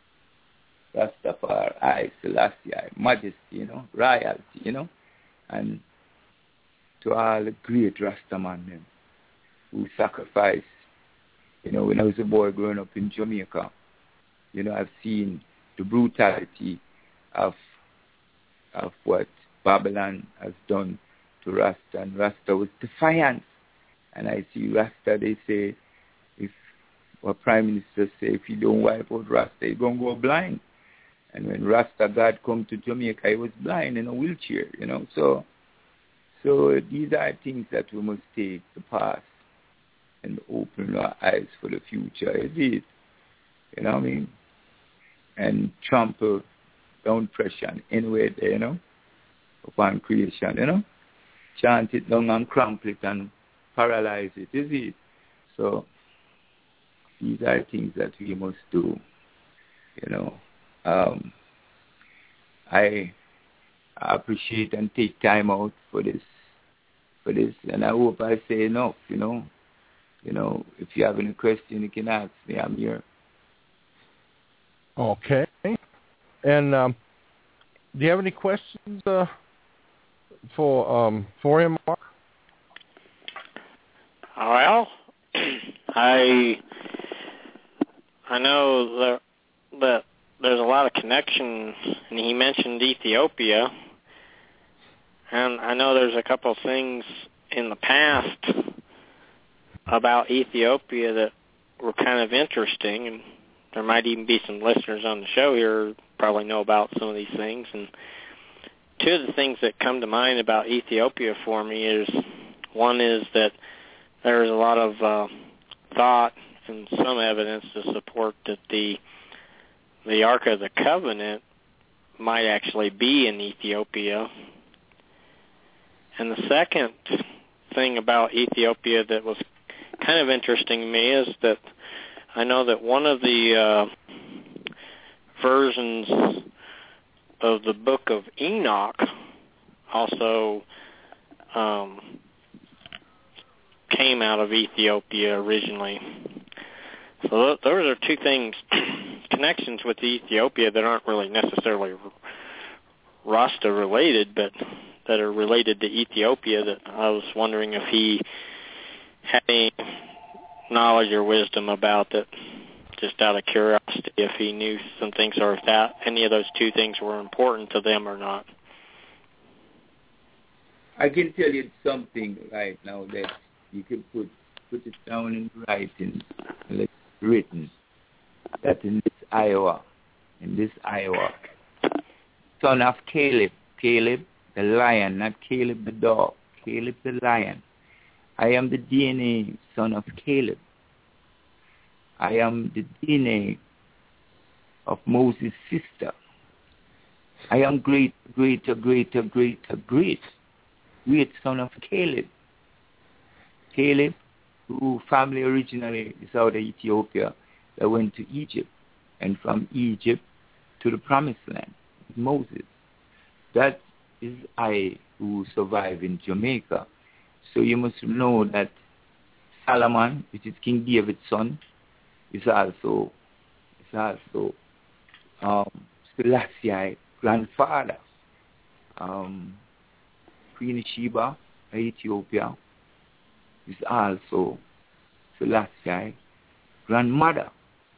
Rastafari, Selassie, Majesty, you know, royalty, you know. And to all the great Rastaman men who sacrificed. You know, when I was a boy growing up in Jamaica, you know, I've seen the brutality of of what Babylon has done to Rasta, and Rasta was defiant. And I see Rasta, they say, if what Prime Minister say, if you don't wipe out Rasta, you're going to go blind. And when Rasta God come to Jamaica, he was blind in a wheelchair, you know. So, so these are things that we must take the past and open our eyes for the future. Is it? You know what I mean? And trample down pressure anywhere there, you know, upon creation, you know. Chant it down and crumple it and paralyze it, is it? So these are things that we must do, you know. Um, I appreciate and take time out for this, for this, and I hope I say enough, you know. You know, if you have any question, you can ask me. I'm here. Okay. And um, do you have any questions uh, for um, for him, Mark? Well, I I know that that there's a lot of connections, and he mentioned Ethiopia, and I know there's a couple of things in the past about Ethiopia that were kind of interesting, and there might even be some listeners on the show here who probably know about some of these things. And two of the things that come to mind about Ethiopia for me is, one is that there's a lot of uh, thought and some evidence to support that the the Ark of the Covenant might actually be in Ethiopia. And the second thing about Ethiopia that was kind of interesting to me is that I know that one of the uh, versions of the Book of Enoch also um, came out of Ethiopia originally. So th- those are two things, connections with Ethiopia that aren't really necessarily Rasta related, but that are related to Ethiopia, that I was wondering if he had any knowledge or wisdom about that, just out of curiosity, if he knew some things, or if that any of those two things were important to them or not. I can tell you something right now that you can put put it down in writing, like written, that in this Iowa, in this Iowa, son of Caleb, Caleb the lion, not Caleb the dog, Caleb the lion. I am the D N A son of Caleb. I am the D N A of Moses' sister. I am great, greater, greater, greater, great, great son of Caleb. Caleb, who family originally is out of Ethiopia, that went to Egypt, and from Egypt to the Promised Land, Moses. That is I who survive in Jamaica. So you must know that Solomon, which is King David's son, is also is also um, Selassie grandfather. Um, Queen Sheba, Ethiopia, is also Selassie grandmother.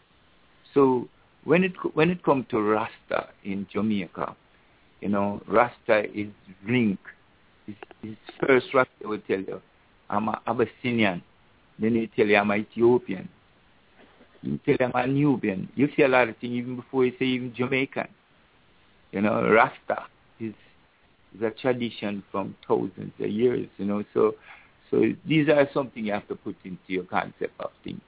So when it when it comes to Rasta in Jamaica, you know, Rasta is linked. His, his first Rasta will tell you, I'm an Abyssinian. Then he tell you, I'm an Ethiopian. You tell you, I'm a Nubian. You see a lot of things even before you say even Jamaican. You know, Rasta is is a tradition from thousands of years, you know. So so these are something you have to put into your concept of thinking,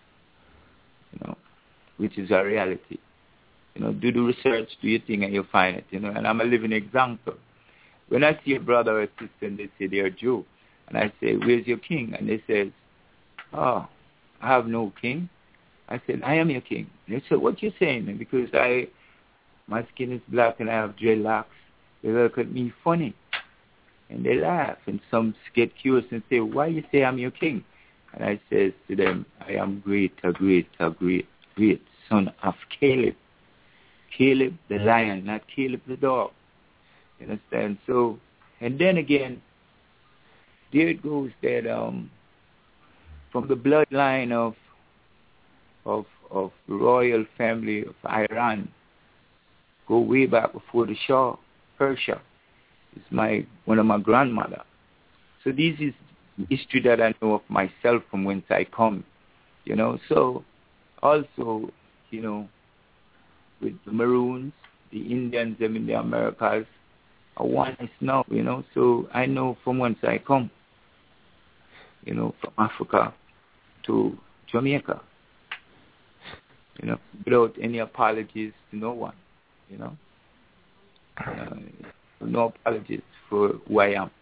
you know, which is a reality. You know, do the research, do your thing, and you'll find it, you know. And I'm a living example. When I see a brother or sister and they say they're Jew, and I say, where's your king? And they say, oh, I have no king. I said, I am your king. And they said, what you saying? Because I, my skin is black and I have dreadlocks. They look at me funny. And they laugh. And some get curious and say, why you say I'm your king? And I says to them, I am great, a great, a great, great son of Caleb. Caleb the lion, not Caleb the dog. You understand? So, and then again, there it goes that um, from the bloodline of of of the royal family of Iran, go way back before the Shah, Persia. It's my one of my grandmother. So this is history that I know of myself from whence I come, you know. So also, you know, with the Maroons, the Indians, them in the Americas, are oneness now, you know. So I know from whence I come, you know, from Africa to Jamaica, you know, without any apologies to no one, you know. Uh, no apologies for who I am.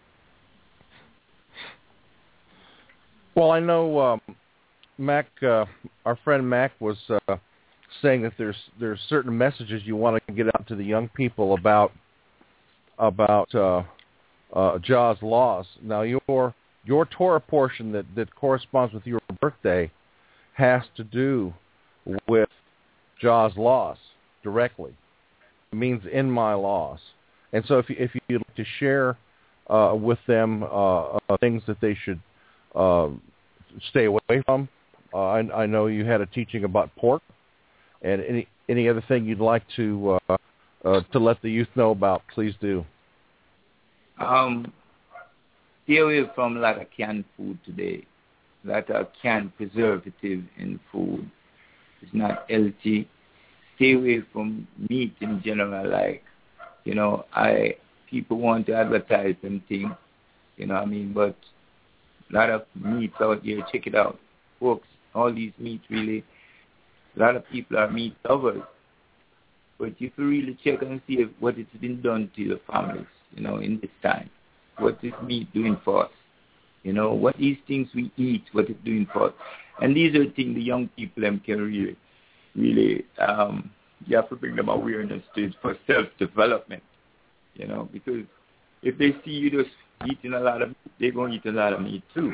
Well, I know um, Mac, uh, our friend Mac was uh, saying that there's there's certain messages you want to get out to the young people about about uh, uh, Jah's laws. Now, your your Torah portion that, that corresponds with your birthday has to do with Jah's laws directly. It means in my laws. And so if you, if you'd like to share uh, with them uh, uh, things that they should uh, stay away from, uh, I, I know you had a teaching about pork, and any any other thing you'd like to uh, uh, to let the youth know about, please do. Um, stay away from a lot of canned food today. A lot of canned preservative in food. It's not healthy. Stay away from meat in general. Like, you know, I people want to advertise them things, you know what I mean? But a lot of meats out there, check it out. Folks, all these meats really, a lot of people are meat lovers. But you can really check and see if, what it's been done to your families, you know, in this time. What is meat doing for us? You know, what these things we eat, what it's doing for us. And these are things the young people them can really, really, um, you have to bring them awareness to for self-development, you know, because if they see you just eating a lot of meat, they're going to eat a lot of meat too.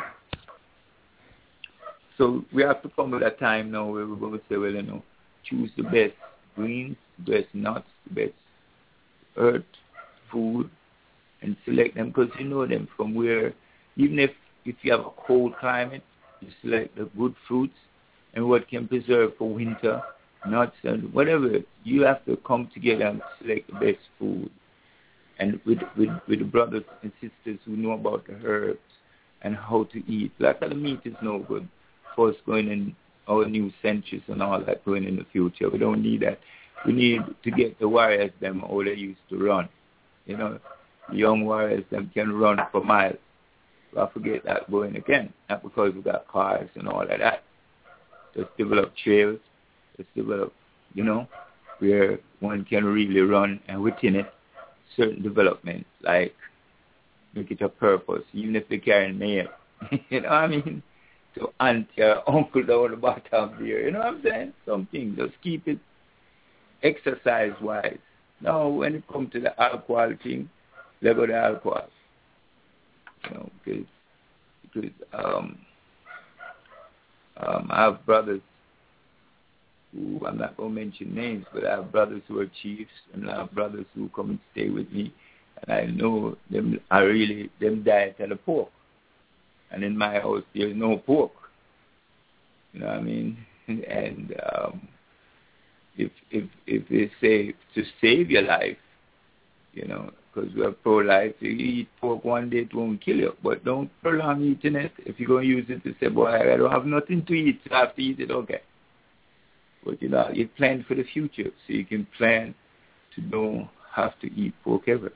So we have to come with a time now where we're going to say, well, you know, choose the best greens, the best nuts, the best earth, food, and select them because you know them from where, even if, if you have a cold climate, you select the good fruits and what can preserve for winter, nuts and whatever. You have to come together and select the best food. And with, with, with the brothers and sisters who know about the herbs and how to eat. Like the meat is no good for us going in our new centuries and all that going in the future. We don't need that. We need to get the warriors them how they used to run. You know, young warriors them can run for miles. I forget that going again. Not because we got cars and all of that. Let's develop trails. Let's develop, you know, where one can really run and within it, certain developments, like make it a purpose, even if they carry mail. You know what I mean? To aunt your uncle down the bottom there. You know what I'm saying? Something. Just keep it exercise-wise. Now, when it comes to the alcohol thing, let go the alcohol. You know, because, because um, um, I have brothers who, I'm not going to mention names, but I have brothers who are chiefs, and I have brothers who come and stay with me, and I know them, I really, them diet on the pork. And in my house, there's no pork. You know what I mean? And um, if, if, if they say to save your life, you know, because we are pro-life, you eat pork one day, it won't kill you. But don't prolong eating it. If you're going to use it to say, boy, I don't have nothing to eat, so I have to eat it, okay. But, you know, you plan for the future, so you can plan to don't have to eat pork ever.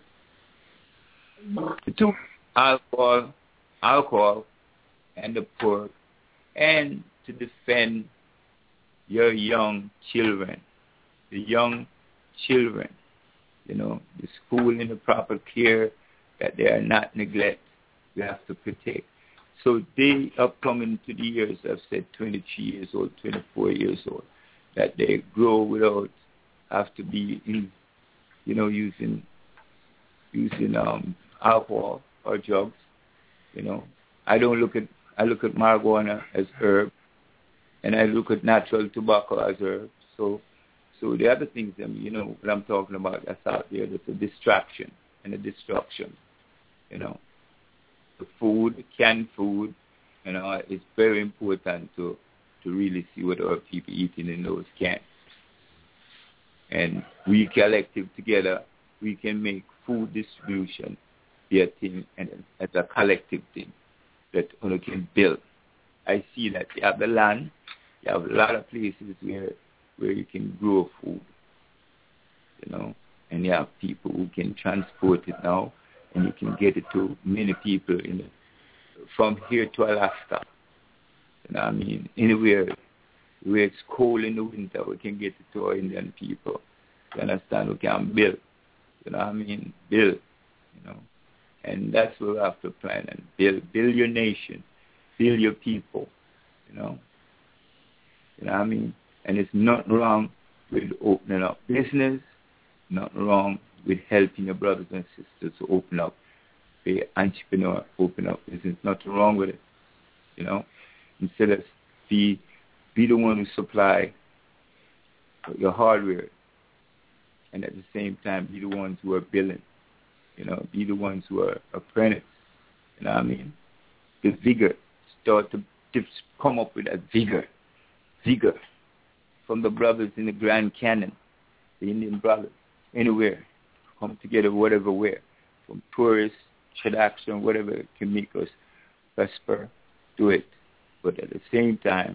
The two, alcohol, alcohol, and the pork, and to defend your young children, the young children, you know, the school in the proper care, that they are not neglect. We have to protect. So they upcoming to the years, I've said twenty-three years old, twenty-four years old, that they grow without have to be in, you know, using using um, alcohol or drugs. You know, I don't look at I look at marijuana as herb, and I look at natural tobacco as herb. So, so the other things, you know, what I'm talking about, that's out there. That's a distraction and a destruction. You know, the food, canned food, you know, it's very important to to really see what our people eating in those cans. And we collective together, we can make food distribution be a thing and as a collective thing that one can build. I see that you have the land, you have a lot of places where where you can grow food, you know, and you have people who can transport it now, and you can get it to many people in the, from here to Alaska. You know what I mean? Anywhere where it's cold in the winter, we can get it to our Indian people. You understand? We can build. You know what I mean? Build. You know, and that's what we have to plan and build. Build your nation. Build your people. You know. You know what I mean? And it's not wrong with opening up business. Not wrong with helping your brothers and sisters to open up. Be an entrepreneur, open up business. Nothing wrong with it. You know. Instead of be be the one who supply your hardware, and at the same time be the ones who are billing. You know, be the ones who are apprentices. You know what I mean? The vigor. Start to, to come up with that vigor. Vigor. From the brothers in the Grand Canyon, the Indian brothers, anywhere. Come together, whatever where. From tourists, traction, whatever can make us prosper, do it. But at the same time,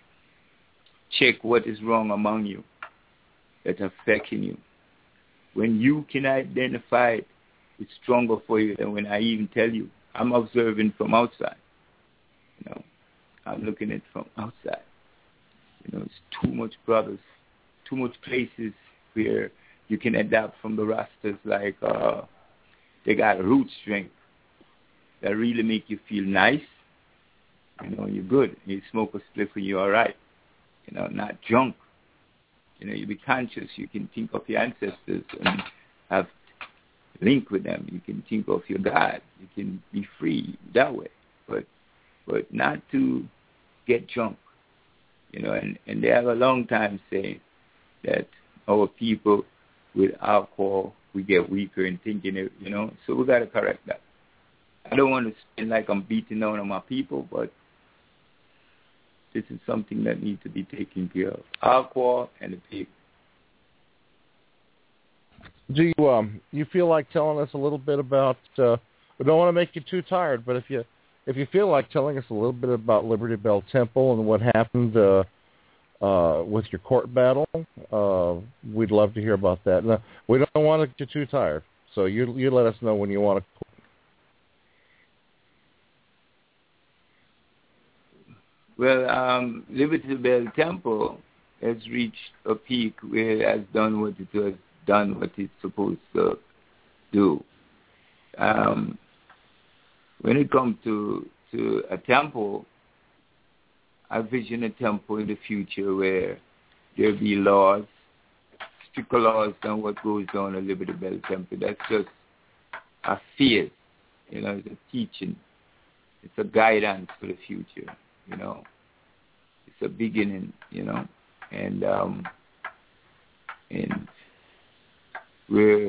check what is wrong among you that's affecting you. When you can identify it, it's stronger for you than when I even tell you. I'm observing from outside. You know, I'm looking at it from outside. You know, it's too much brothers, too much places where you can adapt from the rosters like uh, they got root strength that really make you feel nice. You know, you're good. You smoke a spliff and you're all right. You know, not junk. You know, you be conscious. You can think of your ancestors and have link with them. You can think of your God. You can be free that way. But but not to get drunk. You know, and, and they have a long time saying that our people with alcohol, we get weaker in thinking, it, you know. So we got to correct that. I don't want to spend like I'm beating down on my people, but this is something that needs to be taken care of. Alcohol and the people. Do you um you feel like telling us a little bit about? Uh, we don't want to make you too tired, but if you if you feel like telling us a little bit about Liberty Bell Temple and what happened uh, uh, with your court battle, uh, we'd love to hear about that. No, we don't want to get you too tired, so you you let us know when you want to. Well, um, Liberty Bell Temple has reached a peak where it has done what it has done, what it's supposed to do. Um, when it comes to, to a temple, I vision a temple in the future where there be laws, stricter laws than what goes on at Liberty Bell Temple. That's just a fear, you know, it's a teaching. It's a guidance for the future. You know, it's a beginning, you know, and um, and where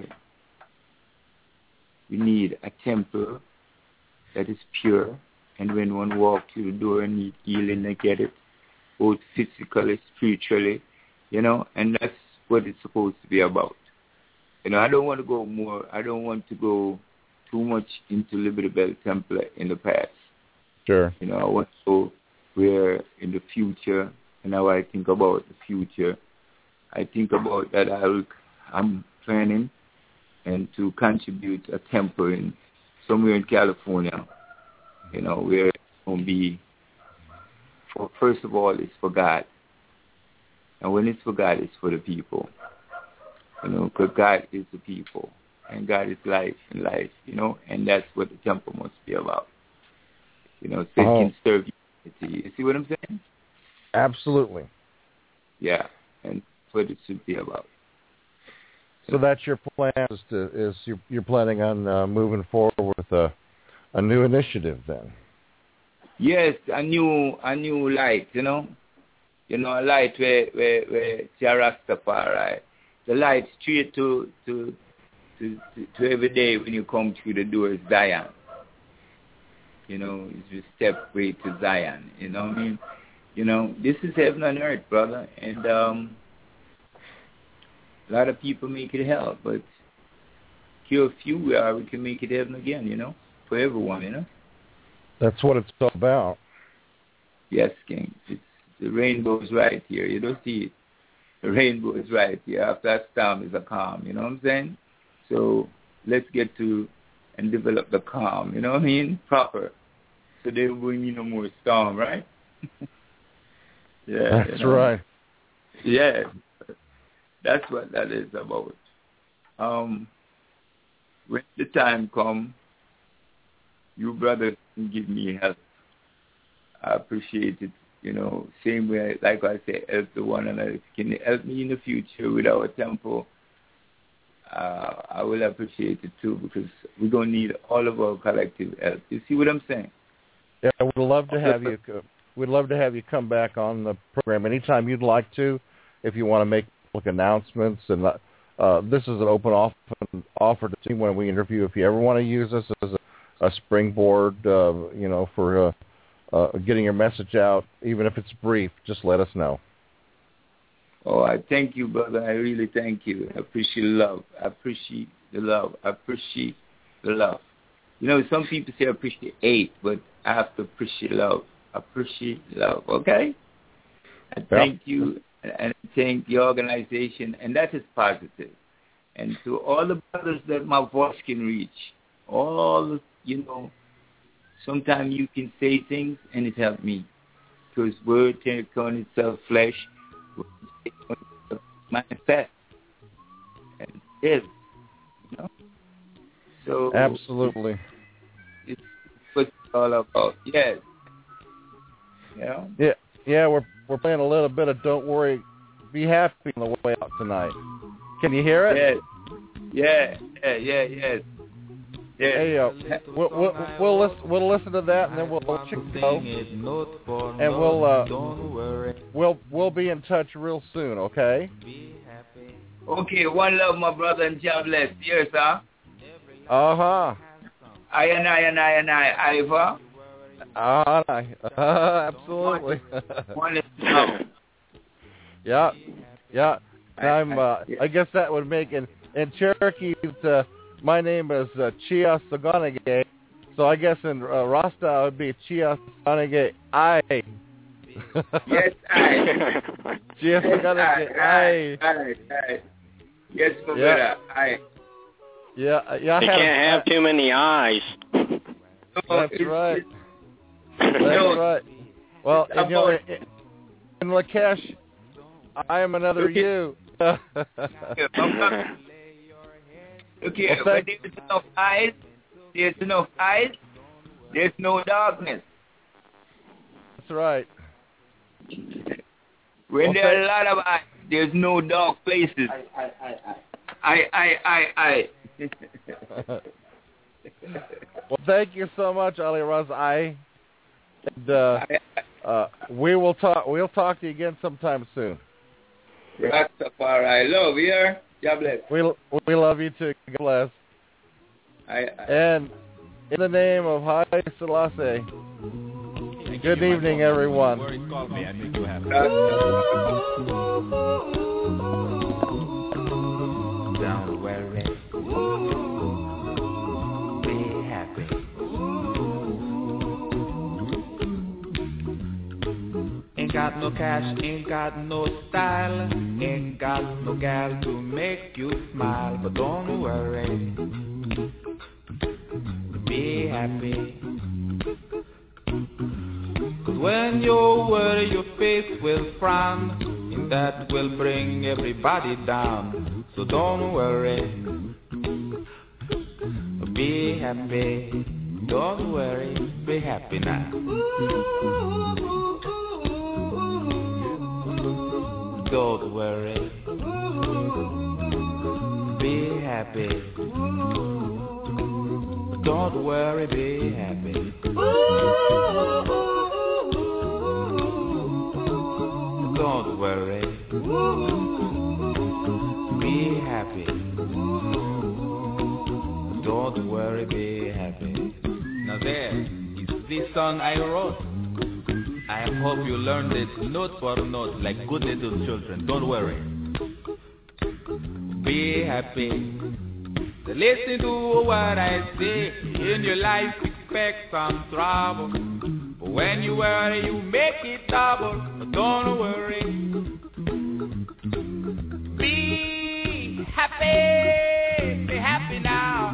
we need a temple that is pure, and when one walks through the door and need healing, they get it, both physically, spiritually, you know, and that's what it's supposed to be about. You know, I don't want to go more, I don't want to go too much into Liberty Bell Temple in the past. Sure. You know, I want to go where in the future, and how I think about the future, I think about that I will, I'm planning and to contribute a temple in somewhere in California, you know, where it's going to be, for, first of all, it's for God. And when it's for God, it's for the people. You know, because God is the people, and God is life and life, you know, and that's what the temple must be about. You know, so oh. it can serve you. You see what I'm saying? Absolutely. Yeah, and that's what it should be about. So that's your plan, is, to, is you're, you're planning on uh, moving forward with a, a new initiative then? Yes, a new a new light, you know. You know, a light where where where Rastafari, the light straight to to, to to to every day when you come through the door is Zion. You know, it's your step way to Zion. You know what I mean? You know, this is heaven on earth, brother. And um, A lot of people make it hell, but here few we are, we can make it heaven again, you know, for everyone, you know. That's what it's all about. Yes, King. It's, the rainbow is right here. You don't see it. The rainbow is right here. After that storm is a calm, you know what I'm saying? So let's get to and develop the calm, you know what I mean? Proper. So there will be no more storm, right? Yeah. That's you know? right. Yeah. That's what that is about. Um, when the time comes, you brother can give me help. I appreciate it. You know, same way, like I say, help the one another. If you can help me in the future with our temple, uh, I will appreciate it too, because we're going to need all of our collective help. You see what I'm saying? Yeah, we'd love to have you. We'd love to have you come back on the program anytime you'd like to, if you want to make public announcements. And uh, this is an open offer, offer to anyone we interview. If you ever want to use us as a, a springboard, uh, you know, for uh, uh, getting your message out, even if it's brief, just let us know. Oh, I thank you, brother. I really thank you. I appreciate the love. I appreciate the love. I appreciate the love. You know, some people say appreciate, but I have to appreciate love. Appreciate love, okay? I thank yep. you, and I thank the organization, and that is positive. And to all the brothers that my voice can reach, all, you know, sometimes you can say things, and it helps me. Because word turns on itself flesh, manifest, and live, you know? So absolutely. It's what it's all about, yes. You know? Yeah, yeah, we're we're playing a little bit of "Don't Worry, Be Happy" on the way out tonight. Can you hear it? Yes. Yeah, yeah, yeah, yes. Yeah. Hey, uh, we'll we'll we'll listen, we'll listen to that, and then we'll let you go, and we'll uh, we'll we'll be in touch real soon. Okay. Okay. One love, my brother, and God bless. Yes, sir. Uh huh. I and I and I and I, Iva. Ah, uh, uh, absolutely. One is no. Yeah, yeah. I'm. Uh, I guess that would make it in Cherokee. Uh, my name is uh, Chia Saganage, so I guess in uh, Rasta it would be Chia Saganage I. Yes, I. Chia Saganage I. I. I. Yes, my yeah. brother. I. Yeah, yeah. You have, can't have too many eyes. That's right. That's right. Well, and, you know, in, in Lakesh, I am another okay. you. Okay, well, when there's enough eyes, there's enough eyes, there's no darkness. That's right. When well, there are a lot of eyes, there's no dark places. I, I, I, I. I, I, I, I. Well, thank you so much, Ali Raz. I, and, uh, uh, we will talk. We'll talk to you again sometime soon. Rastafari, love you. God bless. We we love you too. God bless. I, I. And in the name of Haile Selassie, good evening, everyone. Don't worry, be happy. Ain't got no cash, ain't got no style, ain't got no gal to make you smile, but don't worry, be happy. Cause when you worry, your face will frown, and that will bring everybody down. So don't worry, be happy. Don't worry, be happy now. Don't worry, be happy. Don't worry, be happy. Don't worry, be happy. Don't worry, be happy. Now there is this song I wrote. I hope you learned it note for note like good little children. Don't worry. be happy. So listen to what I say. In your life expect some trouble, but when you worry you make it double. But don't worry, be happy, be happy now.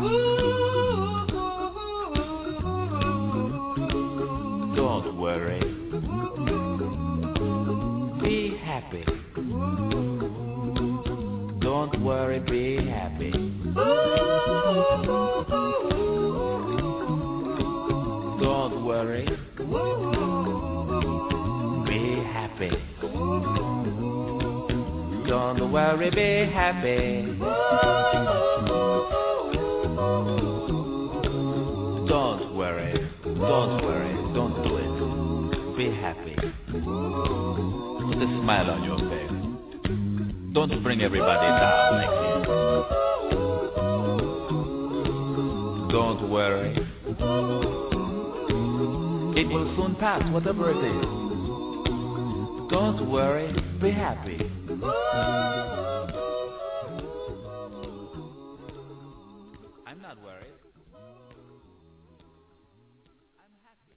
Don't worry, be happy. Don't worry, be happy. Don't worry, be happy. Don't worry, be happy. Don't worry, don't worry, don't do it. Be happy. Put a smile on your face. Don't bring everybody down like this. Don't worry. It will soon pass, whatever it is. Don't worry, be happy. I'm not worried. I'm happy.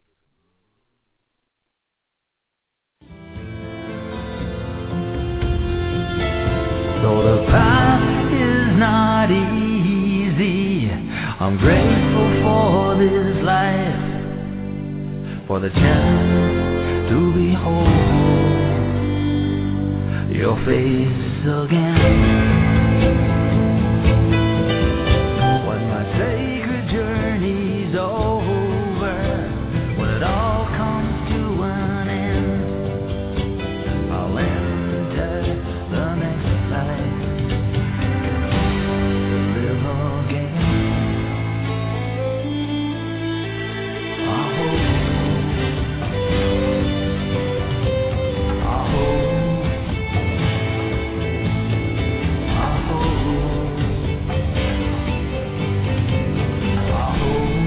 Though the path is not easy, I'm grateful for this life, for the chance to behold your face again. When my sacred journey's over, when it all comes to an end, I'll enter the next life to live again. I hope, I hope, I hope, I hope,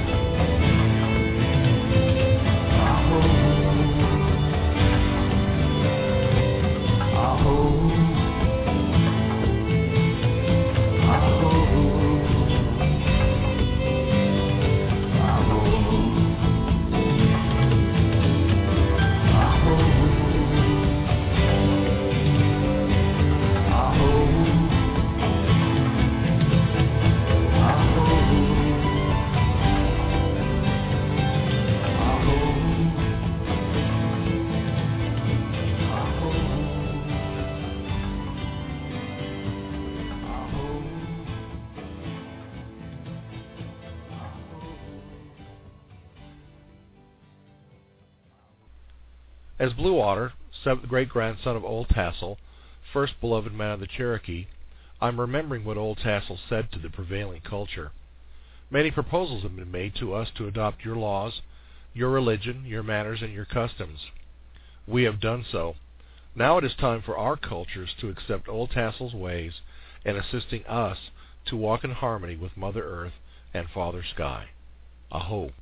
I hope, I hope. As Bluewater, seventh great-grandson of Old Tassel, first beloved man of the Cherokee, I'm remembering what Old Tassel said to the prevailing culture. Many proposals have been made to us to adopt your laws, your religion, your manners, and your customs. We have done so. Now it is time for our cultures to accept Old Tassel's ways and assisting us to walk in harmony with Mother Earth and Father Sky. Aho.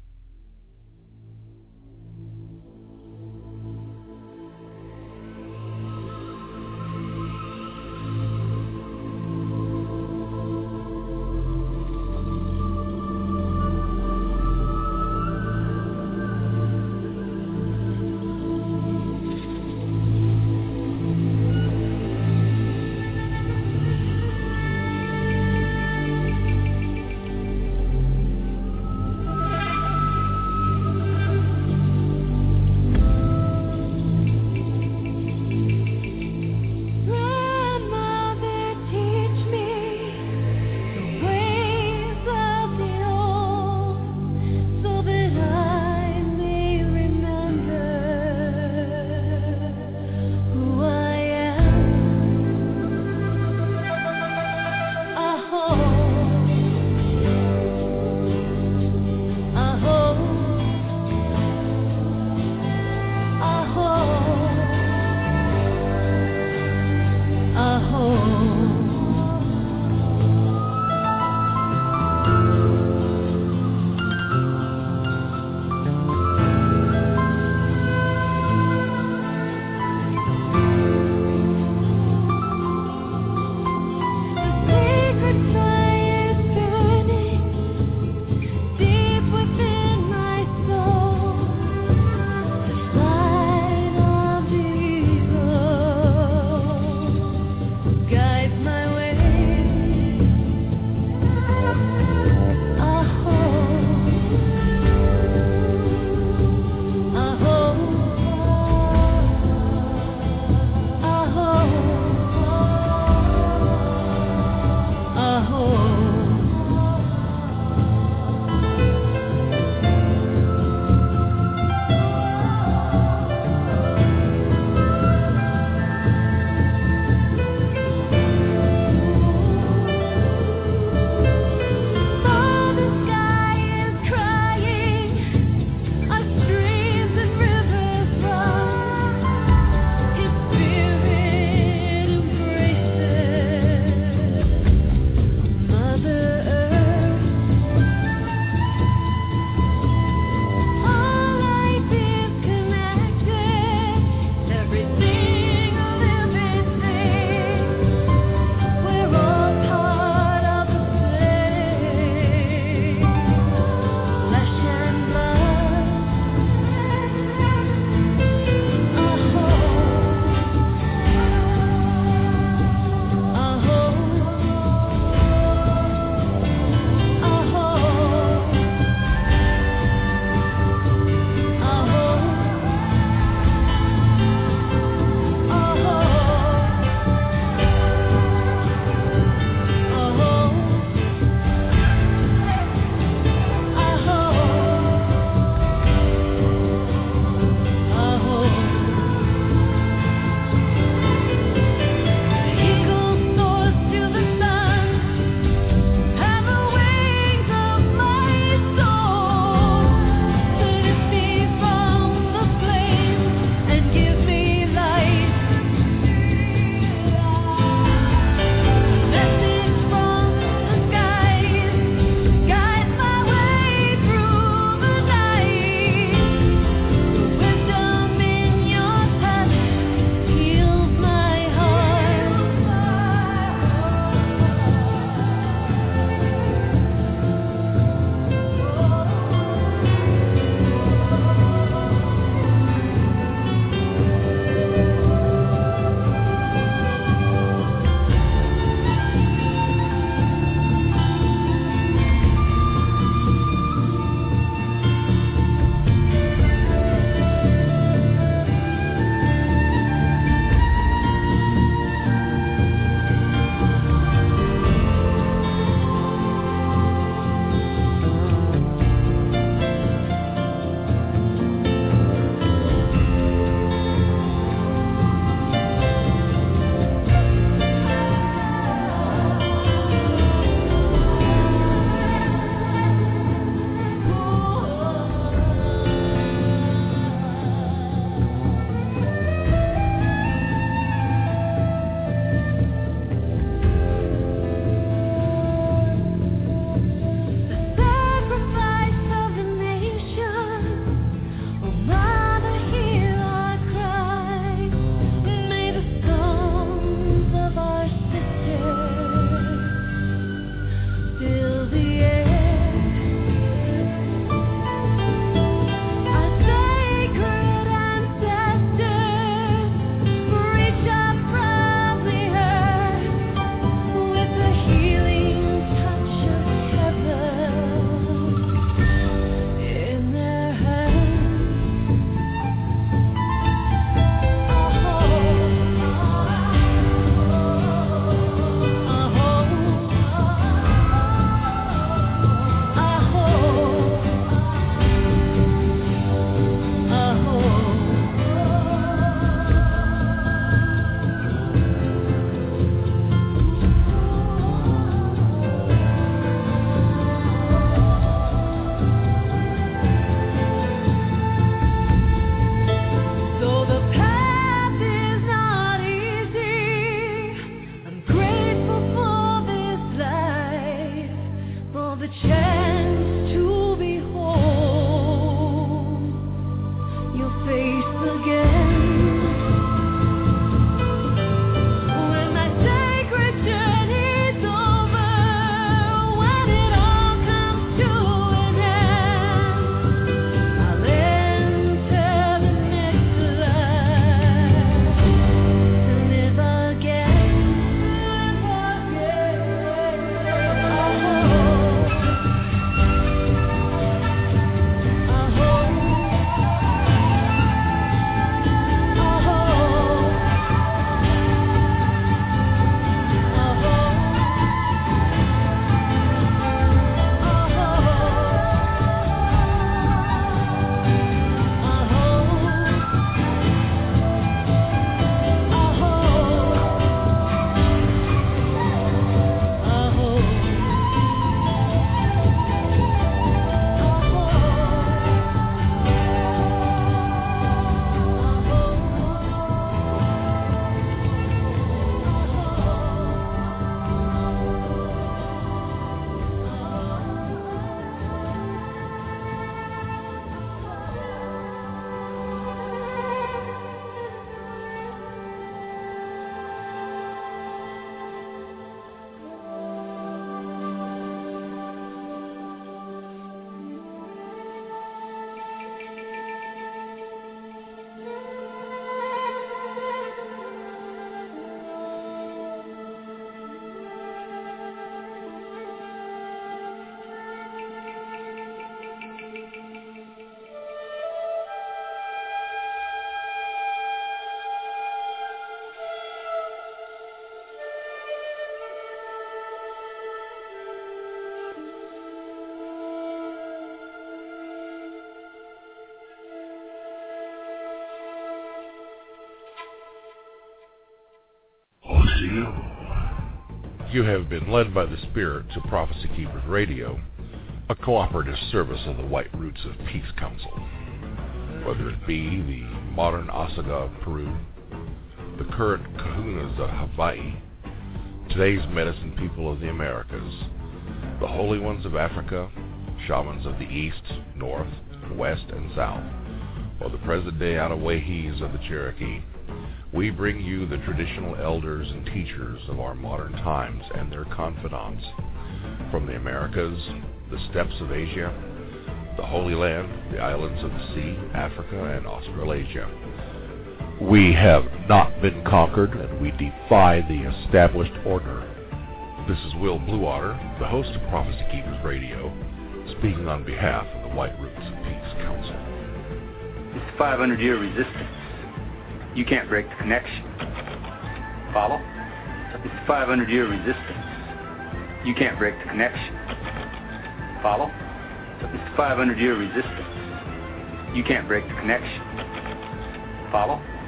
to you. You have been led by the Spirit to Prophecy Keepers Radio, a cooperative service of the White Roots of Peace Council. Whether it be the modern Osaga of Peru, the current Kahunas of Hawaii, today's medicine people of the Americas, the holy ones of Africa, shamans of the East, North, West, and South, or the present-day Anawahis of the Cherokee, we bring you the traditional elders and teachers of our modern times and their confidants from the Americas, the steppes of Asia, the Holy Land, the islands of the sea, Africa, and Australasia. We have not been conquered, and we defy the established order. This is Will Bluewater, the host of Prophecy Keepers Radio, speaking on behalf of the White Roots of Peace Council. It's five hundred year resistance. You can't break the connection. Follow? It's five hundred year resistance. You can't break the connection. Follow? It's five hundred year resistance. You can't break the connection. Follow?